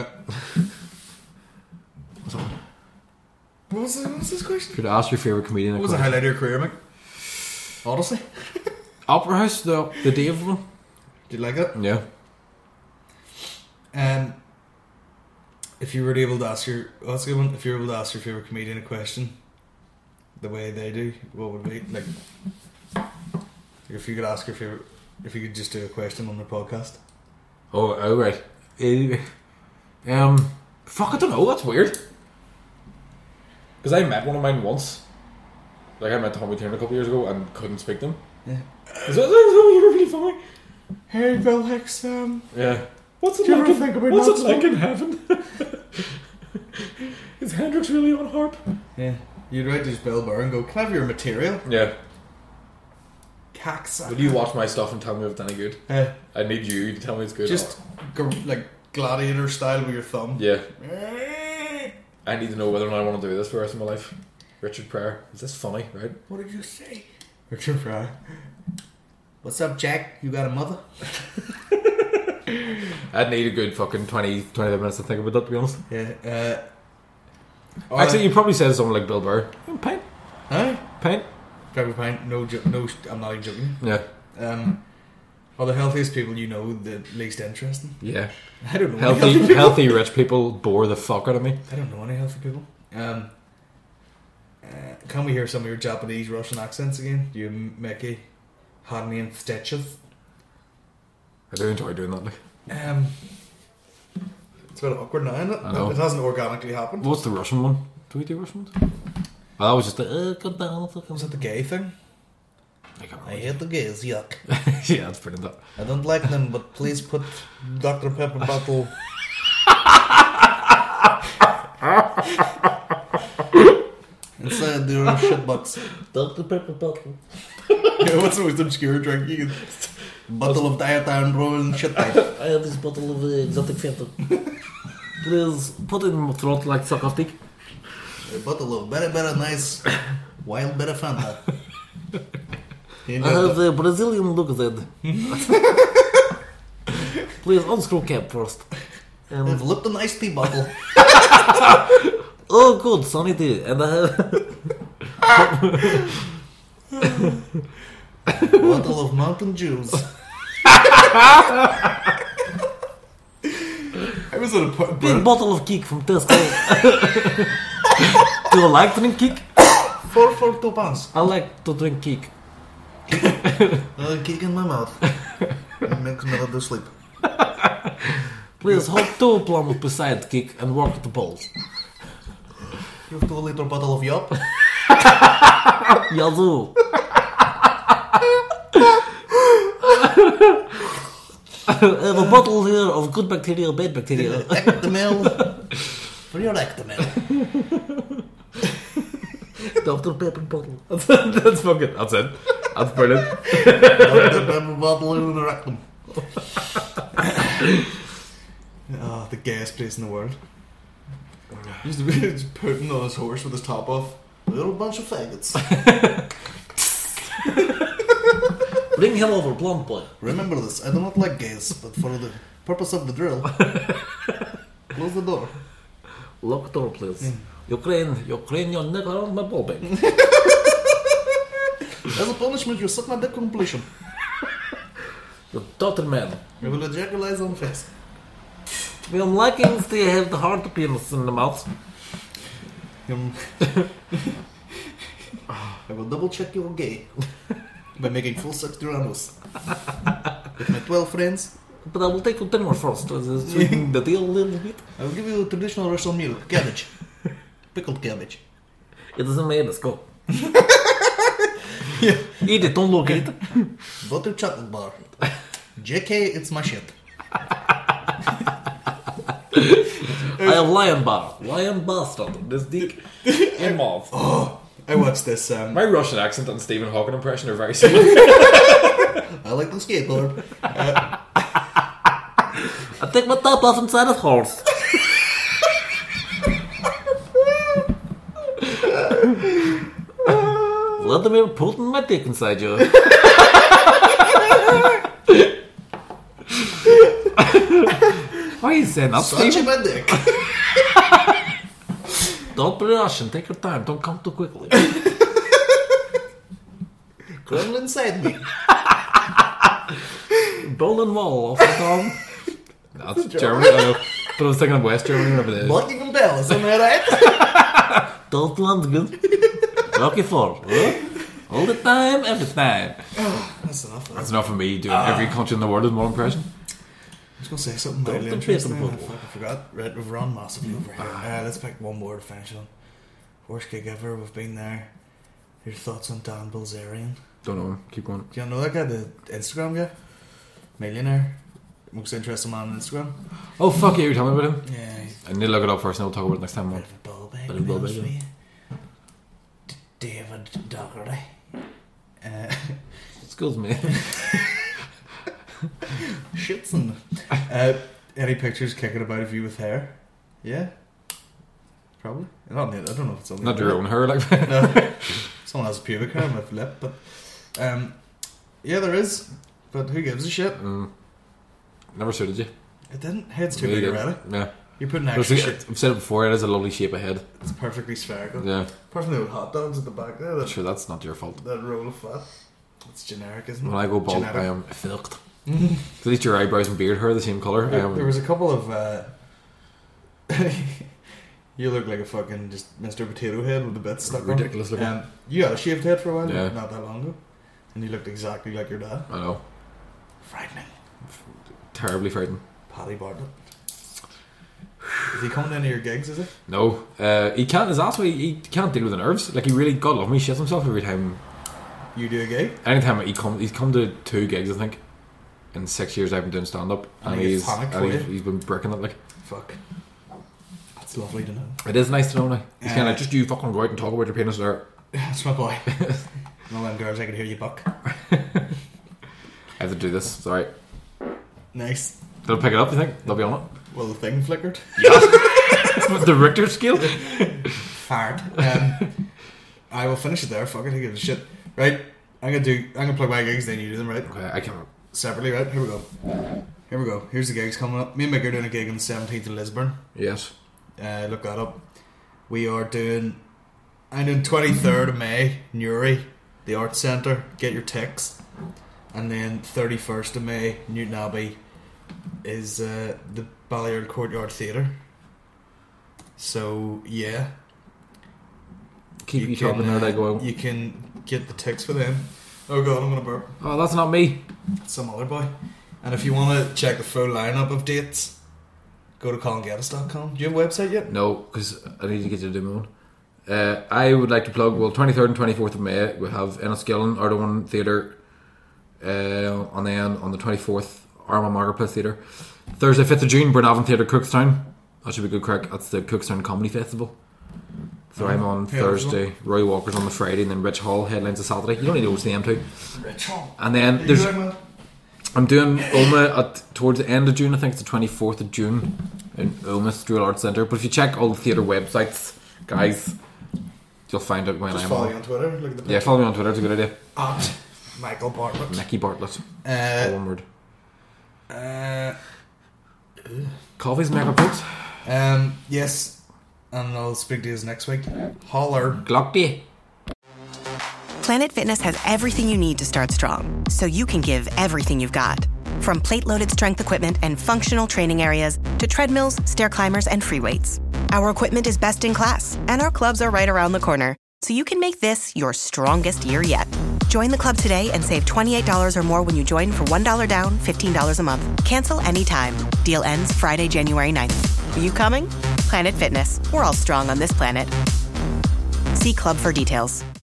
What's that? what was, the, what was this question? Could I ask your favourite comedian? What was the highlight of your career, Mick? Odyssey? Opera House, the the Dave one. Did you like it? Yeah. Um, if you were able to ask your, oh, that's a good one. If you were able to ask your favorite comedian a question, the way they do, what would it be like? If you could ask your favorite, if you could just do a question on the podcast. Oh, oh right. Uh, um, fuck, I don't know. That's weird. Because I met one of mine once. Like I met Tommy Tiernan a couple years ago and couldn't speak to him. Yeah. Is that, is that really funny? Hey, Bill Hicks. Um, Yeah. What's it Do you like? ever In, think about what's not it like smoking? in heaven? Is Hendrix really on harp? yeah. You'd write to just Bill Burr and go, "Can I have your material?" Yeah. Cax. Will you watch my stuff and tell me if it's any good? Yeah. I need you to tell me it's good. Just go, like gladiator style with your thumb. Yeah. I need to know whether or not I want to do this for the rest of my life. Richard Pryor. Is this funny, right? What did you say? Richard Pryor. What's up, Jack? You got a mother? I'd need a good fucking twenty, twenty-five minutes to think about that, to be honest. Yeah. Uh, Actually, you probably said someone like Bill Burr. Oh, Pint. Huh? Pint. Drive a pint. No, jo- no. I'm not even joking. Yeah. Um, are the healthiest people you know the least interesting? Yeah. I don't know. Healthy, any healthy, healthy rich people bore the fuck out of me. people. I don't know any healthy people. Um, uh, can we hear some of your Japanese Russian accents again? You Mickey, Hanmi and Stitches. I do enjoy doing that. Like. Um, it's a bit awkward now, isn't it? I know. It hasn't organically happened. What's the Russian one? Do we do Russian ones? Oh, that was just the. Uh, good down, Was it the gay thing? I can't I remember. hate the gays, yuck. Yeah, that's brilliant. That. I don't like them, but please put Doctor Pepper bottle. Inside your shit box. Doctor Pepper bottle. Yeah, what's the most obscure drink you can? Bottle of Diet Iron Bro and shit type. I have this bottle of uh, exotic Fanta. Please put it in my throat like sarcastic. A bottle of very, very nice wild berry Fanta. You I know have that. the Brazilian Lucozade. Please unscrew cap first. I've And looked a nice tea bottle. oh, good, sunny tea. And I have Bottle of Mountain Dews. I was at a pu- big bottle of Kick from Tesco. Do you like drink Kick? four for two pounds. I like to drink Kick. Uh, kick in my mouth. It makes me not to sleep. Please hold two plums beside Kick and work the balls. You have two liter bottle of Yop. Yazoo. I have a bottle here of good bacteria, bad bacteria. Actimel. For your Actimel. Doctor Pepper bottle. That's, that's fucking. That's it. That's brilliant. Doctor Pepper bottle in the rectum. Oh, the gayest place in the world. He used to be just putting on his horse with his top off. We're a bunch of faggots. Bring him over, blonde boy. Remember this, I do not like gays, but for the purpose of the drill, close the door. Lock door, please. Ukraine, Ukraine, your neck around my ball bag. As a punishment, you suck my dick completion. You daughter man. I will ejaculate on face. Film leggings, do you have the hard penis in the mouth? Um, I will double check you're gay by making full sex Duranos with my twelve friends. But I will take for dinner first. Is it sweeten the deal a little bit? I will give you a traditional Russian meal: cabbage, pickled cabbage. It doesn't matter, let's go. Eat it, don't look at it. Butter chocolate bar. J K, it's my shit. I have lion bar. Lion bastard. This dick in mouth. Oh, I watched this. Um, My Russian accent and Stephen Hawking impression are very similar. I like the skateboard. Uh, I take my top off inside of horse. Vladimir Putin, my dick inside you. Why are you saying that, Such Stephen? my dick. Don't be Russian. Take your time. Don't come too quickly. Kremlin inside me. Berlin Wall off the top. That's Germany, I know. But I was thinking of West Germany, whatever it is. Buckingham Palace, am I right? Deutschland good. Rocky Four. Huh? All the time, every time. That's enough. That's enough of me doing every country in the world with one impression. I was going to say something Don't really be interesting. pissing I people. fucking forgot. Right, we've run massively over here. Uh, let's pick one more to finish on. Worst gig ever. We've been there. Your thoughts on Dan Bilzerian? Don't know him. Keep going. Do you know that guy, the Instagram guy? Millionaire. Most interesting man on Instagram. Oh, fuck yeah, you're telling me about him? Yeah, he's I need to look it up first and we'll talk about it next time. a On. bit of a bull bag. Bit of a bull to be honest bag, with you. D- David Doherty. Uh, Excuse me. Shitson. Uh, any pictures kicking about of you with hair? Yeah? Probably. Not, I don't know if it's on the Not your internet. own hair, like. No. Someone has pubic hair on my lip, but um, yeah, there is. But who gives a shit? Mm. Never suited you. It didn't. Head's too Really big did. already. Yeah. You're putting But extra see, shit. I've said it before, it is a lovely shape of head. It's perfectly spherical. Yeah. Apart from the old hot dogs at the back there, that, Sure, that's not your fault. that roll of fat. It's generic, isn't it? When I go bald, Genetic. I am fucked. At least your eyebrows and beard hair are the same colour. I There, am. there was a couple of. Uh, you look like a fucking just Mister Potato Head with the bits stuck on. Ridiculous looking. Um, you had a shaved head for a while, Yeah. not that long ago, and you looked exactly like your dad. I know. Frightening. Terribly frightened. Paddy Bartlett. Is he coming into your gigs? Is he? No. Uh, he can't, his ass, he, he can't deal with the nerves. Like, he really, God love me, shits himself every time. You do a gig? Anytime he come, he's come to two gigs, I think, in six years I've been doing stand up, And and he he's gets panicked and for he's, you? he's been bricking it. Like, Fuck. That's lovely to know. it is nice to know now. He's kind Uh, of like, just you fucking go out and talk about your penis there. That's my boy. No, them girls, I can hear you buck. I have to do this. Sorry. Nice. They'll pick it up. You think they'll be on Well, the thing flickered. it? The Richter scale. Hard. Um, I will finish it there. Fuck it. Who gives a shit? Right. I'm gonna do. I'm gonna plug my gigs. Then you do them. Right. Okay, I can't. Separately. Right. Here we go. Here we go. Here's the gigs coming up. Me and Mick are doing a gig on the seventeenth in Lisburn. Yes. Uh, look that up. We are doing. I'm doing twenty-third of May, Newry, the Arts Centre. Get your ticks. And then thirty-first of May, Newton Abbey, is uh, the Balliard Courtyard Theatre. So yeah, Keep you, can, talking there. uh, They go. You can get the ticks for them. Oh god, I'm gonna burp. Oh, that's not me. Some other boy. And if you want to check the full lineup of dates, go to colin geddes dot com. Do you have a website yet? No, because I need to get you to do my own. Uh, I would like to plug, well, twenty-third and twenty-fourth of May, we have Enniskillen, Ardoin Theatre, uh, and then on the twenty-fourth, Armagh Marketplace Theatre. Thursday, fifth of June, Burnavon Theatre, Cookstown. That should be good crack. That's the Cookstown Comedy Festival. So I'm on Yeah, Thursday, Roy Walker's on the Friday, and then Rich Hall headlines the Saturday. You don't need to go to them too. Rich Hall. And then You there's, like that? I'm doing Oma at towards the end of June. I think it's the twenty-fourth of June in Oma Strual Arts Centre. But if you check all the theatre websites, guys, you'll find out when Just I'm follow on. you on Twitter. Look at the Yeah, follow me on Twitter. It's a good idea. at Michael Bartlett. Mickey Bartlett. All Uh, one word. uh, Coffee's mega put. um, yes, and I'll speak to you next week. Holler. Glock day. Planet Fitness has everything you need to start strong, so you can give everything you've got. From plate-loaded strength equipment and functional training areas to treadmills, stair climbers, and free weights. Our equipment is best in class, and our clubs are right around the corner, so you can make this your strongest year yet. Join the club today and save twenty-eight dollars or more when you join for one dollar down, fifteen dollars a month. Cancel anytime. Deal ends Friday, January ninth. Are you coming? Planet Fitness. We're all strong on this planet. See club for details.